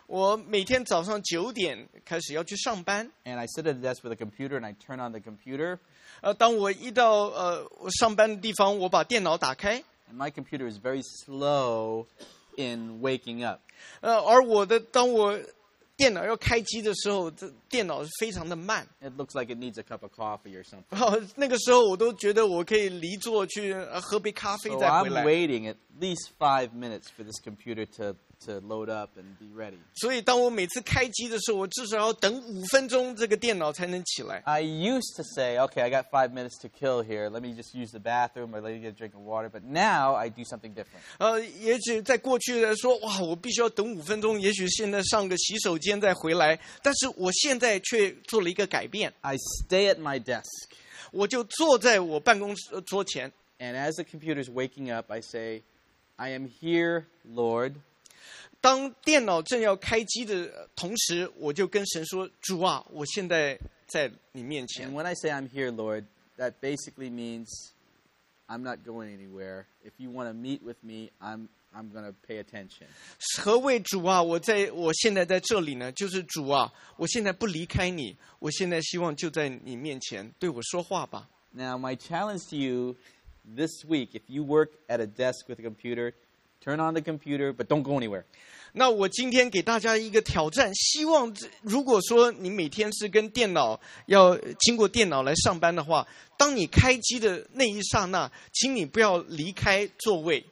我每天早上九点开始要去上班。 And I sit at a desk with a computer and I turn on the computer. 呃，当我一到呃我上班的地方，我把电脑打开。 And my computer is very slow in waking up. 呃，而我的当我电脑要开机的时候，这电脑是非常的慢。 It looks like it needs a cup of coffee or something. 哦，那个时候我都觉得我可以离座去、呃、喝杯咖啡 So 再回 I'm 来。 waiting at least five minutes for this computer to, to load up and be ready. 所以当我每次开机的时候，我至少要等五分钟，这个电脑才能起来。 I used to say, okay, I got five minutes to kill here. Let me just use the bathroom or let me get a drink of water. But now I do something different. 呃，也许在过去来说，哇，我必须要等五分钟，也许现在上个洗手间再回来。但是我现在却做了一个改变， I stay at my desk. 我就坐在我办公室桌前。 And as the computer's waking up, I say, I am here, Lord. 当电脑正要开机的同时，我就跟神说：“主啊，我现在在你面前。” And when I say I'm here, Lord, that basically means I'm not going anywhere. If you want to meet with me, I'm I'm going to pay attention. 何谓主啊？我在我现在在这里呢，就是主啊，我现在不离开你，我现在希望就在你面前对我说话吧。 Now, my challenge to you this week, if you work at a desk with a computer, turn on the computer, but don't go anywhere. 那我今天给大家一个挑战，希望如果说你每天是跟电脑要经过电脑来上班的话，当你开机的那一刹那，请你不要离开座位。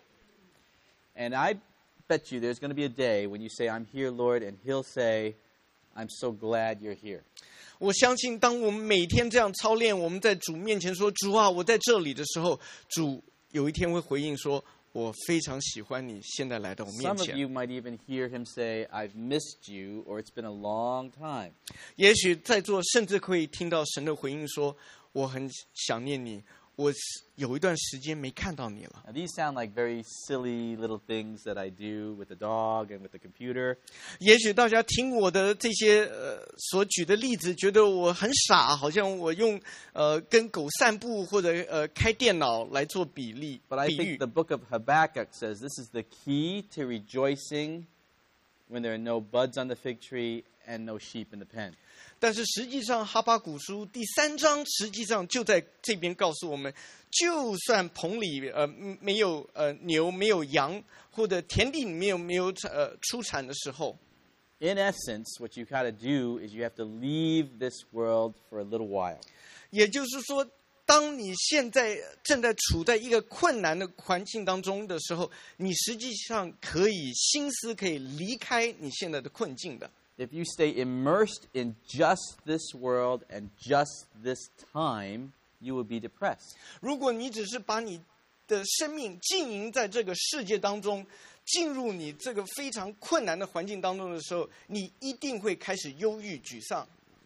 And I bet you there's going to be a day when you say, I'm here, Lord, and he'll say, I'm so glad you're here. 我相信，当我们每天这样操练，我们在主面前说：“主啊，我在这里”的时候，主有一天会回应说：“我非常喜欢你现在来到我面 Some of 前。” you might even hear him say, I've missed you, or it's been a long time. 也许在座甚至可以听到神的回应说：“我很想念你，我有一段时间没看到你了。” Now, these sound like very silly little things that I do with the dog and with the computer. 也许大家听我的这些呃所举的例子，觉得我很傻，好像我用呃跟狗散步或者呃开电脑来做比例 But I 比喻 think。the book of Habakkuk says this is the key to rejoicing when there are no buds on the fig tree and no sheep in the pen. 但是实际上，哈巴谷书第三章实际上就在这边告诉我们，就算棚里呃没有呃牛、没有羊，或者田地里面有没有呃出产的时候， In essence, what you got to do is you have to leave this world for a little while. 也就是说，当你现在正在处在一个困难的环境当中的时候，你实际上可以心思可以离开你现在的困境的。 If you stay immersed in just this world and just this time, you will be depressed. 如果你只是把你的生命经营在这个世界当中，进入你这个非常困难的环境当中的时候，你一定会开始忧郁、沮丧。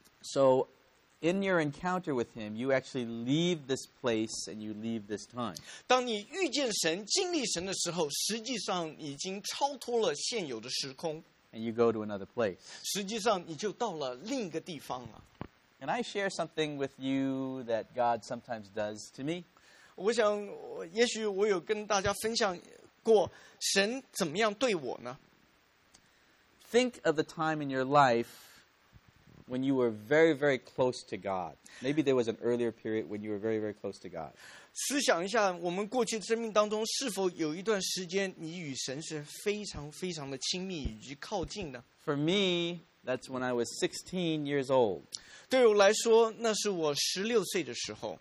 So, in your encounter with him, you actually leave this place and you leave this time. 当你遇见神、经历神的时候，实际上已经超脱了现有的时空， And you go to another place. 实际上你就到了另一个地方了。 Can I share something with you that God sometimes does to me? 我想，我也许我有跟大家分享过神怎么样对我呢？ Think of the time in your life when you were very, very close to God. Maybe there was an earlier period when you were very, very close to God. 思想一下，我们过去生命当中是否有一段时间，你与神是非常非常的亲密以及靠近的？ For me, that's when I was sixteen years old. 对我来说，那是我十六岁的时候。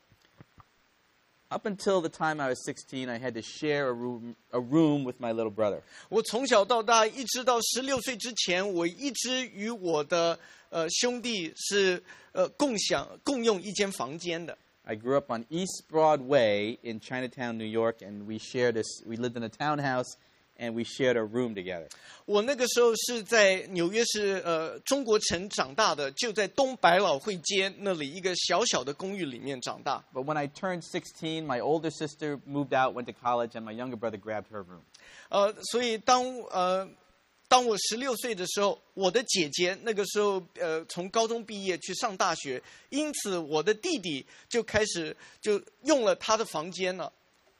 Up until the time I was sixteen, I had to share a room, a room with my little brother. 我从小到大，一直到十六岁之前，我一直与我的呃兄弟是呃共享共用一间房间的。 I grew up on East Broadway in Chinatown, New York, and we shared this. We lived in a townhouse, and we shared a room together. 我那个时候是在纽约市呃中国城长大的，就在东百老汇街那里一个小小的公寓里面长大。 But when I turned sixteen, my older sister moved out, went to college, and my younger brother grabbed her room. 呃，所以当呃当我十六岁的时候，我的姐姐那个时候呃从高中毕业去上大学，因此我的弟弟就开始就用了他的房间了。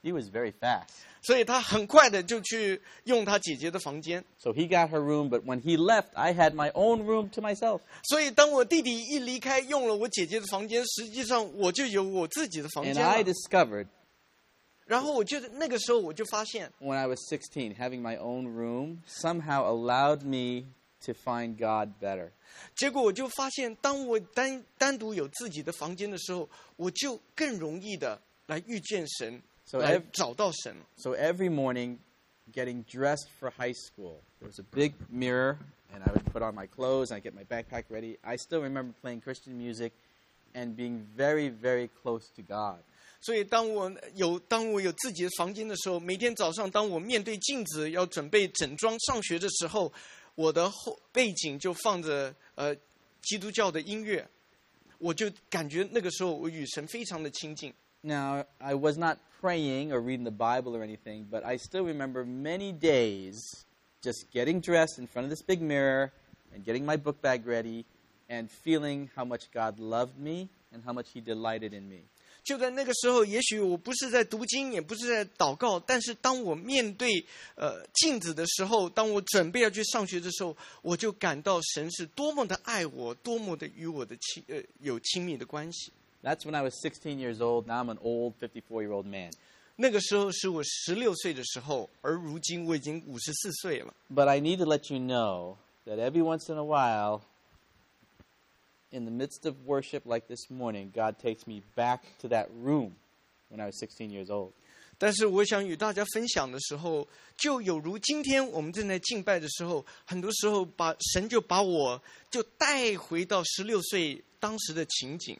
He was very fast. 所以他很快的就去用他姐姐的房间。 So he got her room, but when he left, I had my own room to myself. 所以当我弟弟一离开，用了我姐姐的房间，实际上我就有我自己的房 And 间 I 了。 discovered 然后我就那个时候我就发现， when I was sixteen, having my own room somehow allowed me to find God better. 结果我就发现，当我单单独有自己的房间的时候，我就更容易的来遇见神， So 来 ev- 找到神。 So every morning, getting dressed for high school, there was a big mirror, and I would put on my clothes, and I'd get my backpack ready. I still remember playing Christian music and being very, very close to God. 所以当我有当我有自己的房间的时候，每天早上当我面对镜子要准备整装上学的时候，我的后背景就放着呃基督教的音乐，我就感觉那个时候我与神非常的亲近。 Now, I was not praying or reading the Bible or anything, but I still remember many days just getting dressed in front of this big mirror and getting my book bag ready and feeling how much God loved me and how much He delighted in me. 就在那个时候，也许我不是在读经，也不是在祷告，但是当我面对呃镜子的时候，当我准备要去上学的时候，我就感到神是多么的爱我，多么的与我的亲呃有亲密的关系。 That's when I was sixteen years old. Now I'm an old fifty-four-year-old man. 那个时候是我十六岁的时候，而如今我已经五十四岁了。 But I need to let you know that every once in a while, in the midst of worship like this morning, God takes me back to that room when I was sixteen years old. 但是我想与大家分享的时候，就有如今天我们正在敬拜的时候，很多时候把神就把我就带回到十六岁当时的情景。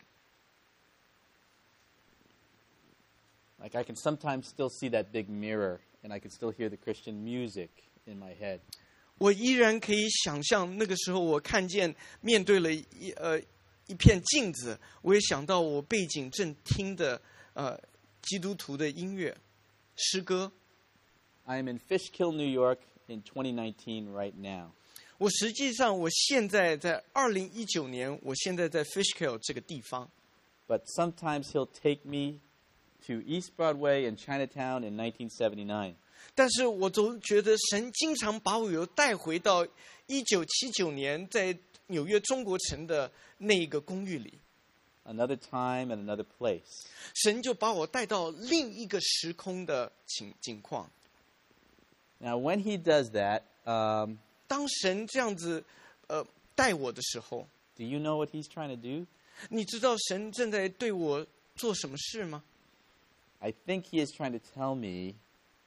Like I can sometimes still see that big mirror, and I can still hear the Christian music in my head. 我依然可以想象那个时候，我看见面对了一呃一片镜子，我也想到我背景正听的呃基督徒的音乐诗歌。 I am in Fishkill, New York, in twenty nineteen right now. 我实际上我现在在二零一九年，我现在在 Fishkill 这个地方。 But sometimes He'll take me to East Broadway and Chinatown in nineteen seventy-nine. 但是我总觉得神经常把我又带回到一九七九年在纽约中国城的那个公寓里， Another time and another place. 神就把我带到另一个时空的情境况。 Now, when He does that, um, 当神这样子呃带我的时候， do you know what He's trying to do? 你知道神正在对我做什么事吗？ I think He is trying to tell me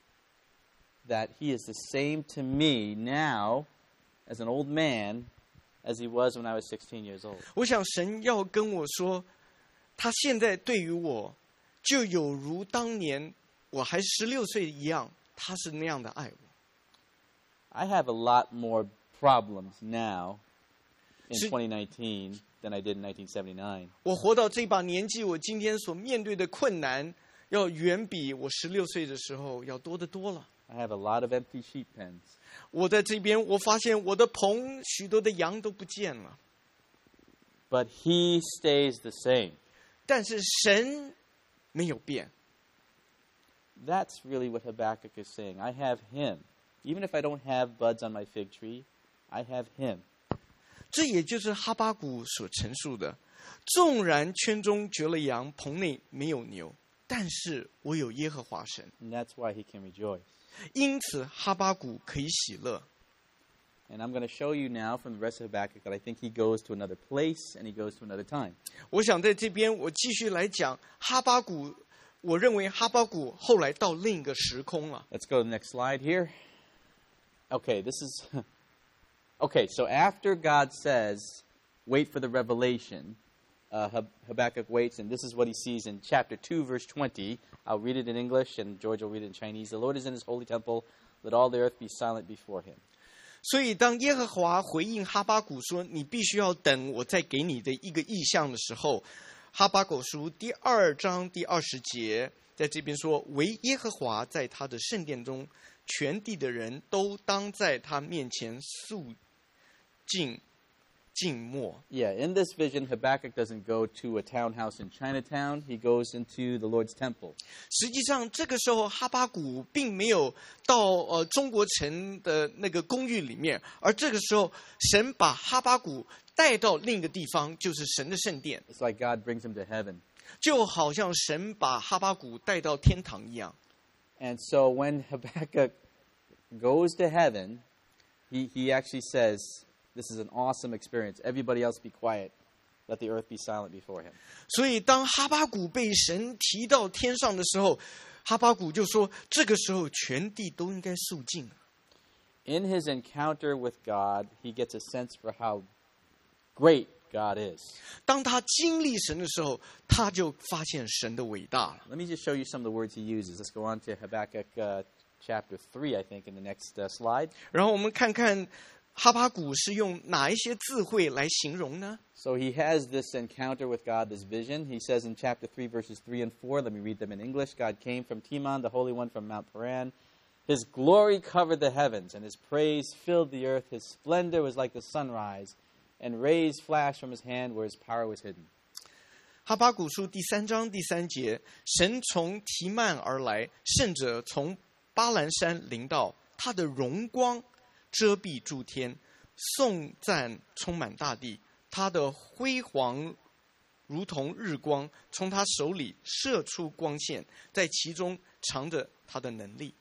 that He is the same to me now as an old man as He was when I was sixteen years old. 我想神要跟我说，他现在对于我，就有如当年我还十六岁一样，他是那样的爱我。 I have a lot more problems now in So- twenty nineteen than I did in nineteen seventy-nine. 我活到这把年纪，我今天所面对的困难，要远比我十六岁的时候要多得多了。 I have a lot of empty sheep pens. 我在这边，我发现我的棚许多的羊都不见了， But He stays the same. 但是神没有变。 That's really what Habakkuk is saying. I have Him. Even if I don't have buds on my fig tree, I have Him. 这也就是哈巴谷所陈述的：纵然圈中绝了羊，棚内没有牛，但是我有耶和华神， And that's why he can rejoice. 因此哈巴谷可以喜乐。 And I'm going to show you now from the rest of Habakkuk that I think he goes to another place and he goes to another time. 我想在这边我继续来讲哈巴谷，我认为哈巴谷后来到另一个时空了。 Let's go to the next slide here. Okay, this is... Okay, so after God says, wait for the revelation, uh, Hab- Habakkuk waits, and this is what he sees in chapter two, verse twenty. I'll read it in English, and George will read it in Chinese. The Lord is in his holy temple. Let all the earth be silent before him. 所以当耶和华回应哈巴谷说：“你必须要等我再给你的一个意象的时候，哈巴谷书第二章第二十节在这边说：唯耶和华在他的圣殿中，全地的人都当在他面前肃静静默。 Yeah, in this vision, Habakkuk doesn't go to a townhouse in Chinatown. He goes into the Lord's temple. 实际上，这个时候哈巴谷并没有到呃中国城的那个公寓里面，而这个时候，神把哈巴谷带到另一个地方，就是神的圣殿， It's like God brings him to heaven. 就好像神把哈巴谷带到天堂一样。 And so when Habakkuk goes to heaven, he, he actually says, this is an awesome experience. Everybody else be quiet. Let the earth be silent before him. 所以，当哈巴谷被神提到天上的时候，哈巴谷就说：“这个时候，全地都应该肃静。” In his encounter with God, he gets a sense for how great God is. 当他经历神的时候，他就发现神的伟大了。 Let me just show you some of the words he uses. Let's go on to Habakkuk uh, chapter three, I think, in the next uh, slide. 然后我们看看哈巴谷是用哪一些智慧来形容呢？ So he has this encounter with God, this vision. He says in chapter three, verses three and four, let me read them in English. God came from Teman, the Holy One from Mount Paran. His glory covered the heavens, and his praise filled the earth. His splendor was like the sunrise, and rays flashed from his hand where his power was hidden. 哈巴谷书第三章第三节，神从提曼而来，圣者从巴兰山临到，他的荣光遮蔽诸天，颂赞充满大地。他的辉煌如同日光，从他手里射出光线，在其中藏着他的能力。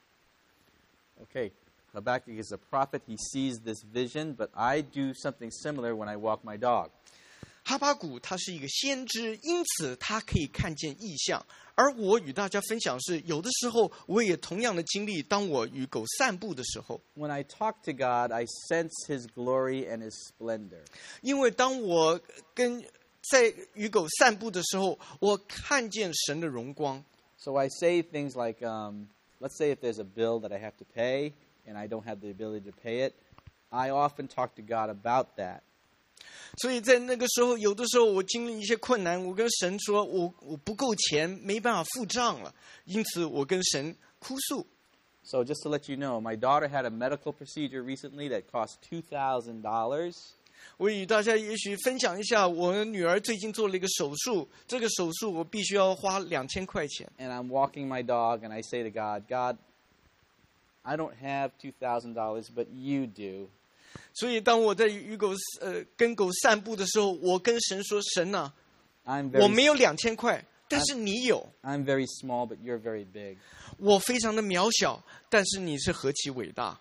Okay, Habakkuk is a prophet. He sees this vision, but I do something similar when I walk my dog. 哈巴谷他是一个先知，因此他可以看见异象。而我与大家分享是，有的时候我也同样的经历，当我与狗散步的时候， When I talk to God, I sense his glory and his splendor. 因为当我跟在与狗散步的时候，我看见神的荣光。 So I say things like, um, let's say if there's a bill that I have to pay and I don't have the ability to pay it, I often talk to God about that. 所以在那个时候，有的时候我经历一些困难，我跟神说，我我不够钱，没办法付账了，因此我跟神哭诉。 So just to let you know, my daughter had a medical procedure recently that cost two thousand dollars. 我与大家也许分享一下，我女儿最近做了一个手术，这个手术我必须要花两千块钱。 And I'm walking my dog and I say to God, God, I don't have two thousand dollars, but you do. 所以当我在与狗呃跟狗散步的时候，我跟神说：“神啊， I'm 我 very, 没有两千块，但是你有。 I'm very small, but you're very big. 我非常的渺小，但是你是何其伟大。”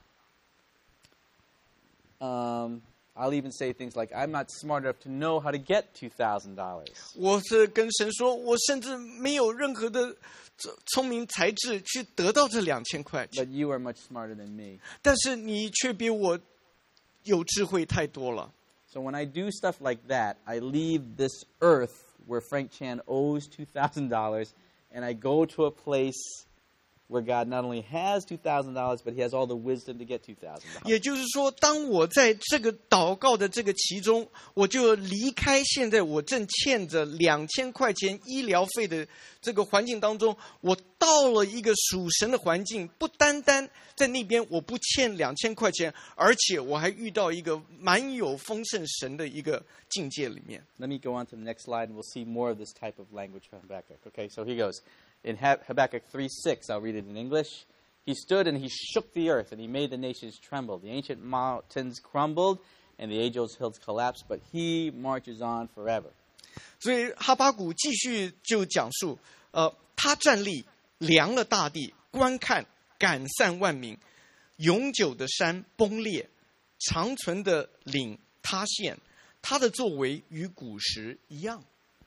Um, I'll even say things like, I'm not smart enough to know how to get two thousand dollars. 我是跟神说，我甚至没有任何的聪明才智去得到这两千块钱， But you are much smarter than me. 但是你却比我有智慧太多了。 So when I do stuff like that, I leave this earth where Frank Chan owes two thousand dollars, and I go to a place where God not only has two thousand dollars, but he has all the wisdom to get two thousand dollars. 也就是说，当我在这个祷告的这个其中，我就离开现在我正欠着两千块钱医疗费的这个环境当中，我到了一个属神的环境，不单单在那边我不欠两千块钱，而且我还遇到一个蛮有丰盛神的一个境界里面。 Let me go on to the next slide, and we'll see more of this type of language from Habakkuk. Okay, so he goes. In Habakkuk three six, I'll read it in English. He stood and he shook the earth, and he made the nations tremble. The ancient mountains crumbled, and the age-old hills collapsed, but he marches on forever. 所以哈巴谷继续就讲述，呃，他站立，量了大地，观看，赶散万民，永久的山崩裂，长存的岭塌陷，他的作为与古时一样。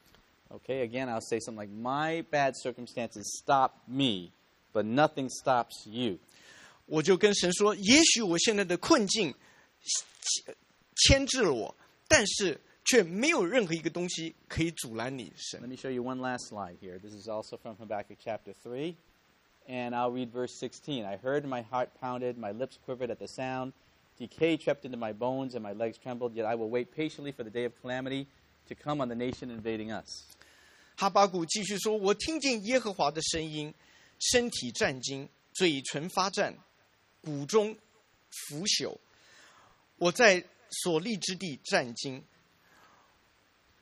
Okay, again, I'll say something like, my bad circumstances stop me, but nothing stops you. 我就跟神说，也许我现在的困境牵制了我，但是却没有任何一个东西可以阻拦你，神。 Let me show you one last slide here. This is also from Habakkuk chapter three, and I'll read verse sixteen. I heard and my heart pounded, my lips quivered at the sound. Decay crept into my bones and my legs trembled, yet I will wait patiently for the day of calamity to come on the nation invading us. 哈巴谷继续说：“我听见耶和华的声音，身体战惊，嘴唇发战，骨中腐朽。我在所立之地战惊，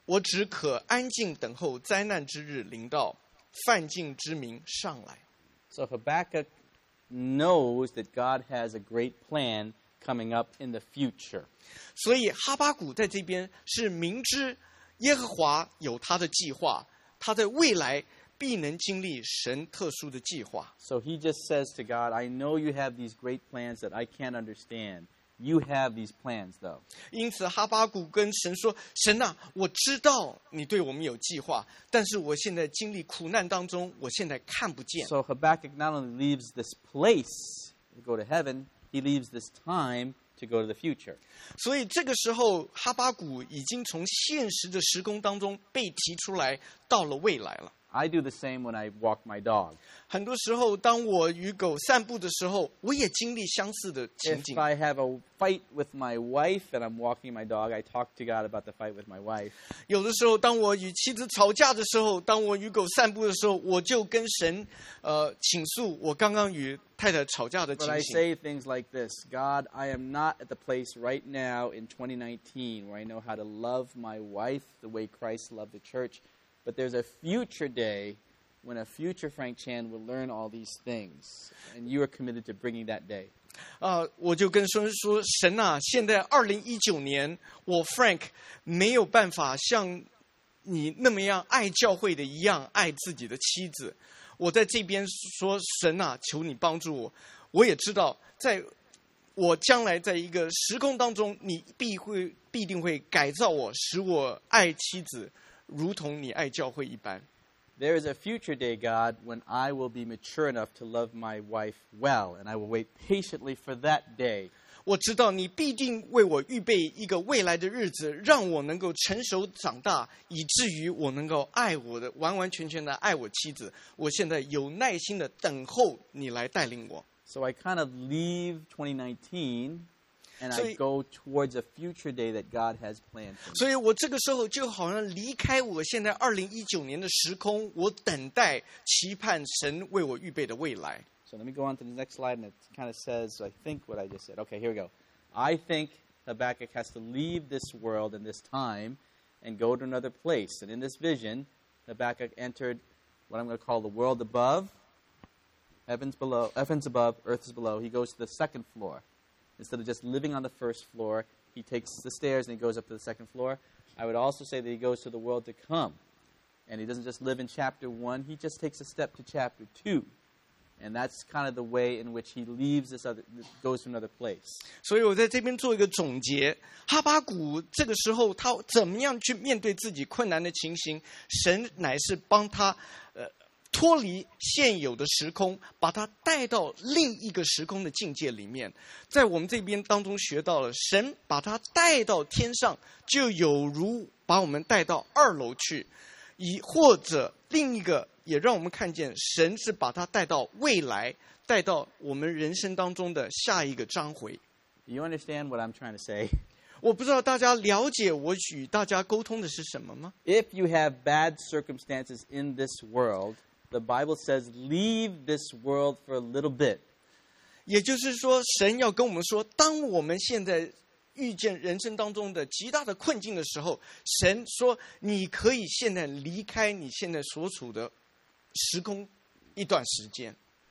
我只可安静等候灾难之日临到，犯境之民上来。 So Habakkuk knows that God has a great plan coming up in the future. 所以哈巴谷在这边是明知耶和华有他的计划，他在未来必能经历神特殊的计划。 So he just says to God, I know you have these great plans that I can't understand. You have these plans, though. 因此哈巴谷跟神说：神啊，我知道你对我们有计划，但是我现在经历苦难当中，我现在看不见。 So Habakkuk not only leaves this place to go to heaven, he leaves this time to go to the future. 所以这个时候哈巴谷已经从现实的时空当中被提出来，到了未来了。 I do the same when I walk my dog. 很多时候当我与狗散步的时候，我也经历相似的情 If 景。 I have a fight with my wife and I'm walking my dog, I talk to God about the fight with my wife. 有的时候当我与妻子吵架的时候，当我与狗散步的时候，我就跟神呃倾诉我刚刚与太太吵架的 But 情 I 形。 say things like this: God, I am not at the place right now in twenty nineteen where I know how to love my wife the way Christ loved the church. But there's a future day when a future Frank Chan will learn all these things. And you are committed to bringing that day. 啊、我就跟神说：神啊，现在二零一九年，我 Frank 没有办法像你那么样爱教会的一样爱自己的妻子。我在这边说：神啊，求你帮助我。我也知道，在我将来在一个时空当中，你必会必定会改造我，使我爱妻子，如同你爱教会一般。 There is a future day, God, when I will be mature enough to love my wife well, and I will wait patiently for that day. 我知道你必定为我预备一个未来的日子，让我能够成熟长大，以至于我能够爱我的完完全全的爱我妻子。我现在有耐心的等候你来带领我。 So I kind of leave twenty nineteen, and I So- go towards a future day that God has planned for me. 所以我这个时候就好像离开我现在二零一九年的时空，我等待期盼神为我预备的未来。 So let me go on to the next slide, and it kind of says, I think, what I just said. Okay, here we go. I think Habakkuk has to leave this world and this time and go to another place. And in this vision, Habakkuk entered what I'm going to call the world above, heavens below, heavens above, earth is below. He goes to the second floor. Instead of just living on the first floor, he takes the stairs and he goes up to the second floor. I would also say that he goes to the world to come. And he doesn't just live in chapter one, he just takes a step to chapter two. And that's kind of the way in which he leaves this other, goes to another place. 所以我在这边做一个总结，哈巴谷这个时候他怎么样去面对自己困难的情形？神乃是帮他呃脱离现有的时空，把他带到另一个时空的境界里面。在我们这边当中学到了，神把他带到天上，就有如把我们带到二楼去，以或者另一个。也让我们看见，神是把他带到未来，带到我们人生当中的下一个章回。 Do you understand what I'm trying to say? 我不知道大家了解我与大家沟通的是什么吗？ If you have bad circumstances in this world, the Bible says, leave this world for a little bit. 也就是说，神要跟我们说，当我们现在遇见人生当中的极大的困境的时候，神说，你可以现在离开你现在所处的时空一段时间。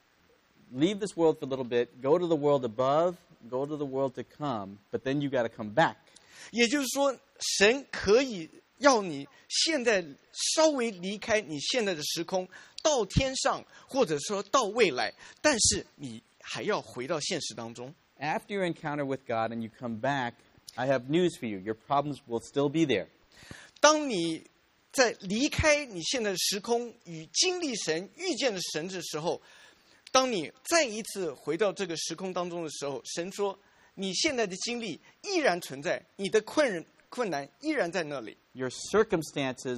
Leave this world for a little bit, go to the world above, go to the world to come, but then you got to come back. 也就是说，神可以要你现在稍微离开你现在的时空，到天上，或者说到未来，但是你还要回到现实当中。 After your encounter with God and you come back, I have news for you. Your problems will still be there. 当你在离开你现在的时空与经历神、遇见了神的时候，当你再一次回到这个时空当中的时候，神说：“你现在的经历依然存在，你的困困难依然在那里。 Your circumstances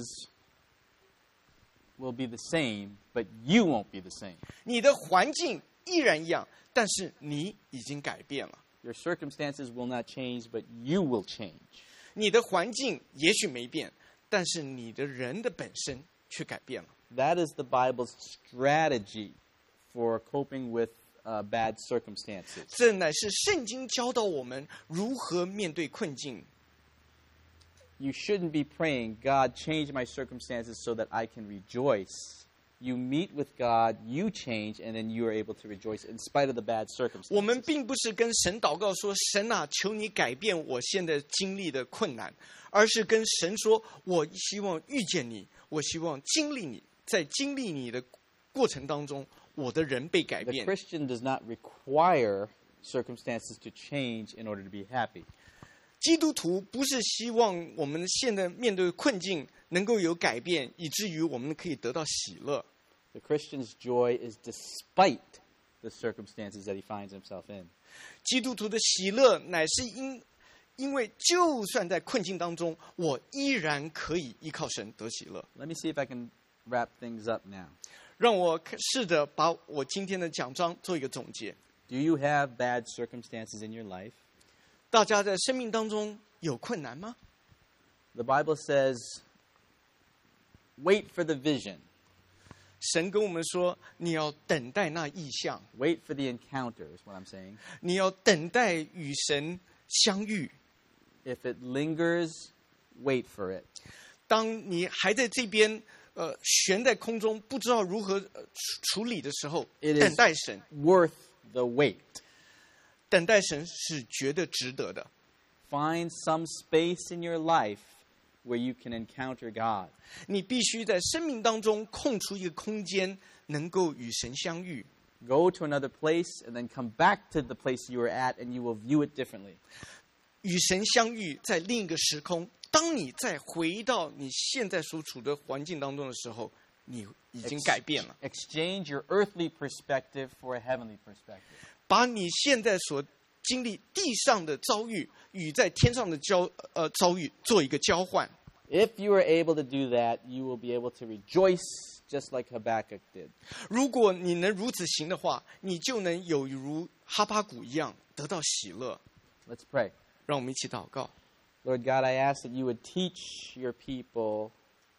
will be the same, but you won't be the same. 你的环境依然一样，但是你已经改变了。 Your circumstances will not change, but you will change. 你的环境也许没变，但是你的人的本身却改变了。 That is the Bible's strategy for coping with uh, bad circumstances. 这乃是圣经教导我们如何面对困境。 You shouldn't be praying, God, change my circumstances so that I can rejoice. You meet with God, you change, and then you are able to rejoice in spite of the bad 我们 circumstances. 并不是跟神祷告说，神啊，求你改变我现在经历的困难，而是跟神说，我希望遇见你，我希望经历你，在经历你的过程当中，我的人被改 The 变。 Christian does not require circumstances to change in order to be happy. 基督徒不是希望我们现在面对困境能够有改变，以至于我们可以得到喜乐。 The Christian's joy is despite the circumstances that he finds himself in. 基督徒的喜乐乃是因因为就算在困境当中，我依然可以依靠神得喜乐。 Let me see if I can wrap things up now. 让我试着把我今天的讲章做一个总结。 Do you have bad circumstances in your life? 大家在生命当中有困难吗？ The Bible says, wait for the vision. 神跟我们说，你要等待那意象， Wait for the encounter is what I'm saying. 你要等待与神相遇。 If it lingers, wait for it. 当你还在这边呃悬在空中，不知道如何、呃、处处理的时候， It is 等待神， worth the wait. 等待神是绝对值得的。 Find some space in your life where you can encounter God. 你必须在生命当中空出一个空间，能够与神相遇。 Go to another place and then come back to the place you were at and you will view it differently. 与神相遇在另一个时空。当你再回到你现在所处的环境当中的时候，你已经改变了。 Exchange your earthly perspective for a heavenly perspective. 把你现在所经历地上的遭遇与在天上的交呃遭遇做一个交换。 If you are able to do that, you will be able to rejoice just like Habakkuk did. 如果你能如此行的话，你就能有如哈巴谷一样得到喜乐。 Let's pray. 让我们一起祷告。 Lord God, I ask that you would teach your people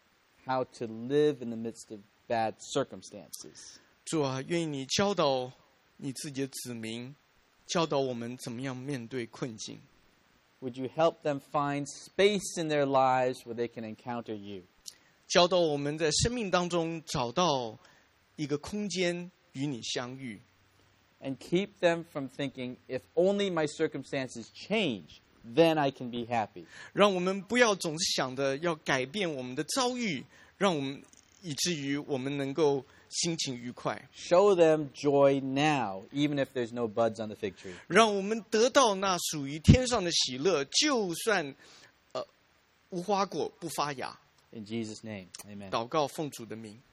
how to live in the midst of bad circumstances. 主啊，愿意你教导你自己的子民，教导我们怎么样面对困境。 Would you help them find space in their lives where they can encounter you? 教导我们在生命当中找到一个空间与你相遇。 And keep them from thinking, if only my circumstances change, then I can be happy. 让我们不要总是想着要改变我们的遭遇，让我们以至于我们能够心情愉快。 Show them joy now, even if there's no buds on the fig tree. 让我们得到那属于天上的喜乐，就算呃无花果不发芽。 In Jesus' name, amen. 祷告奉主的名。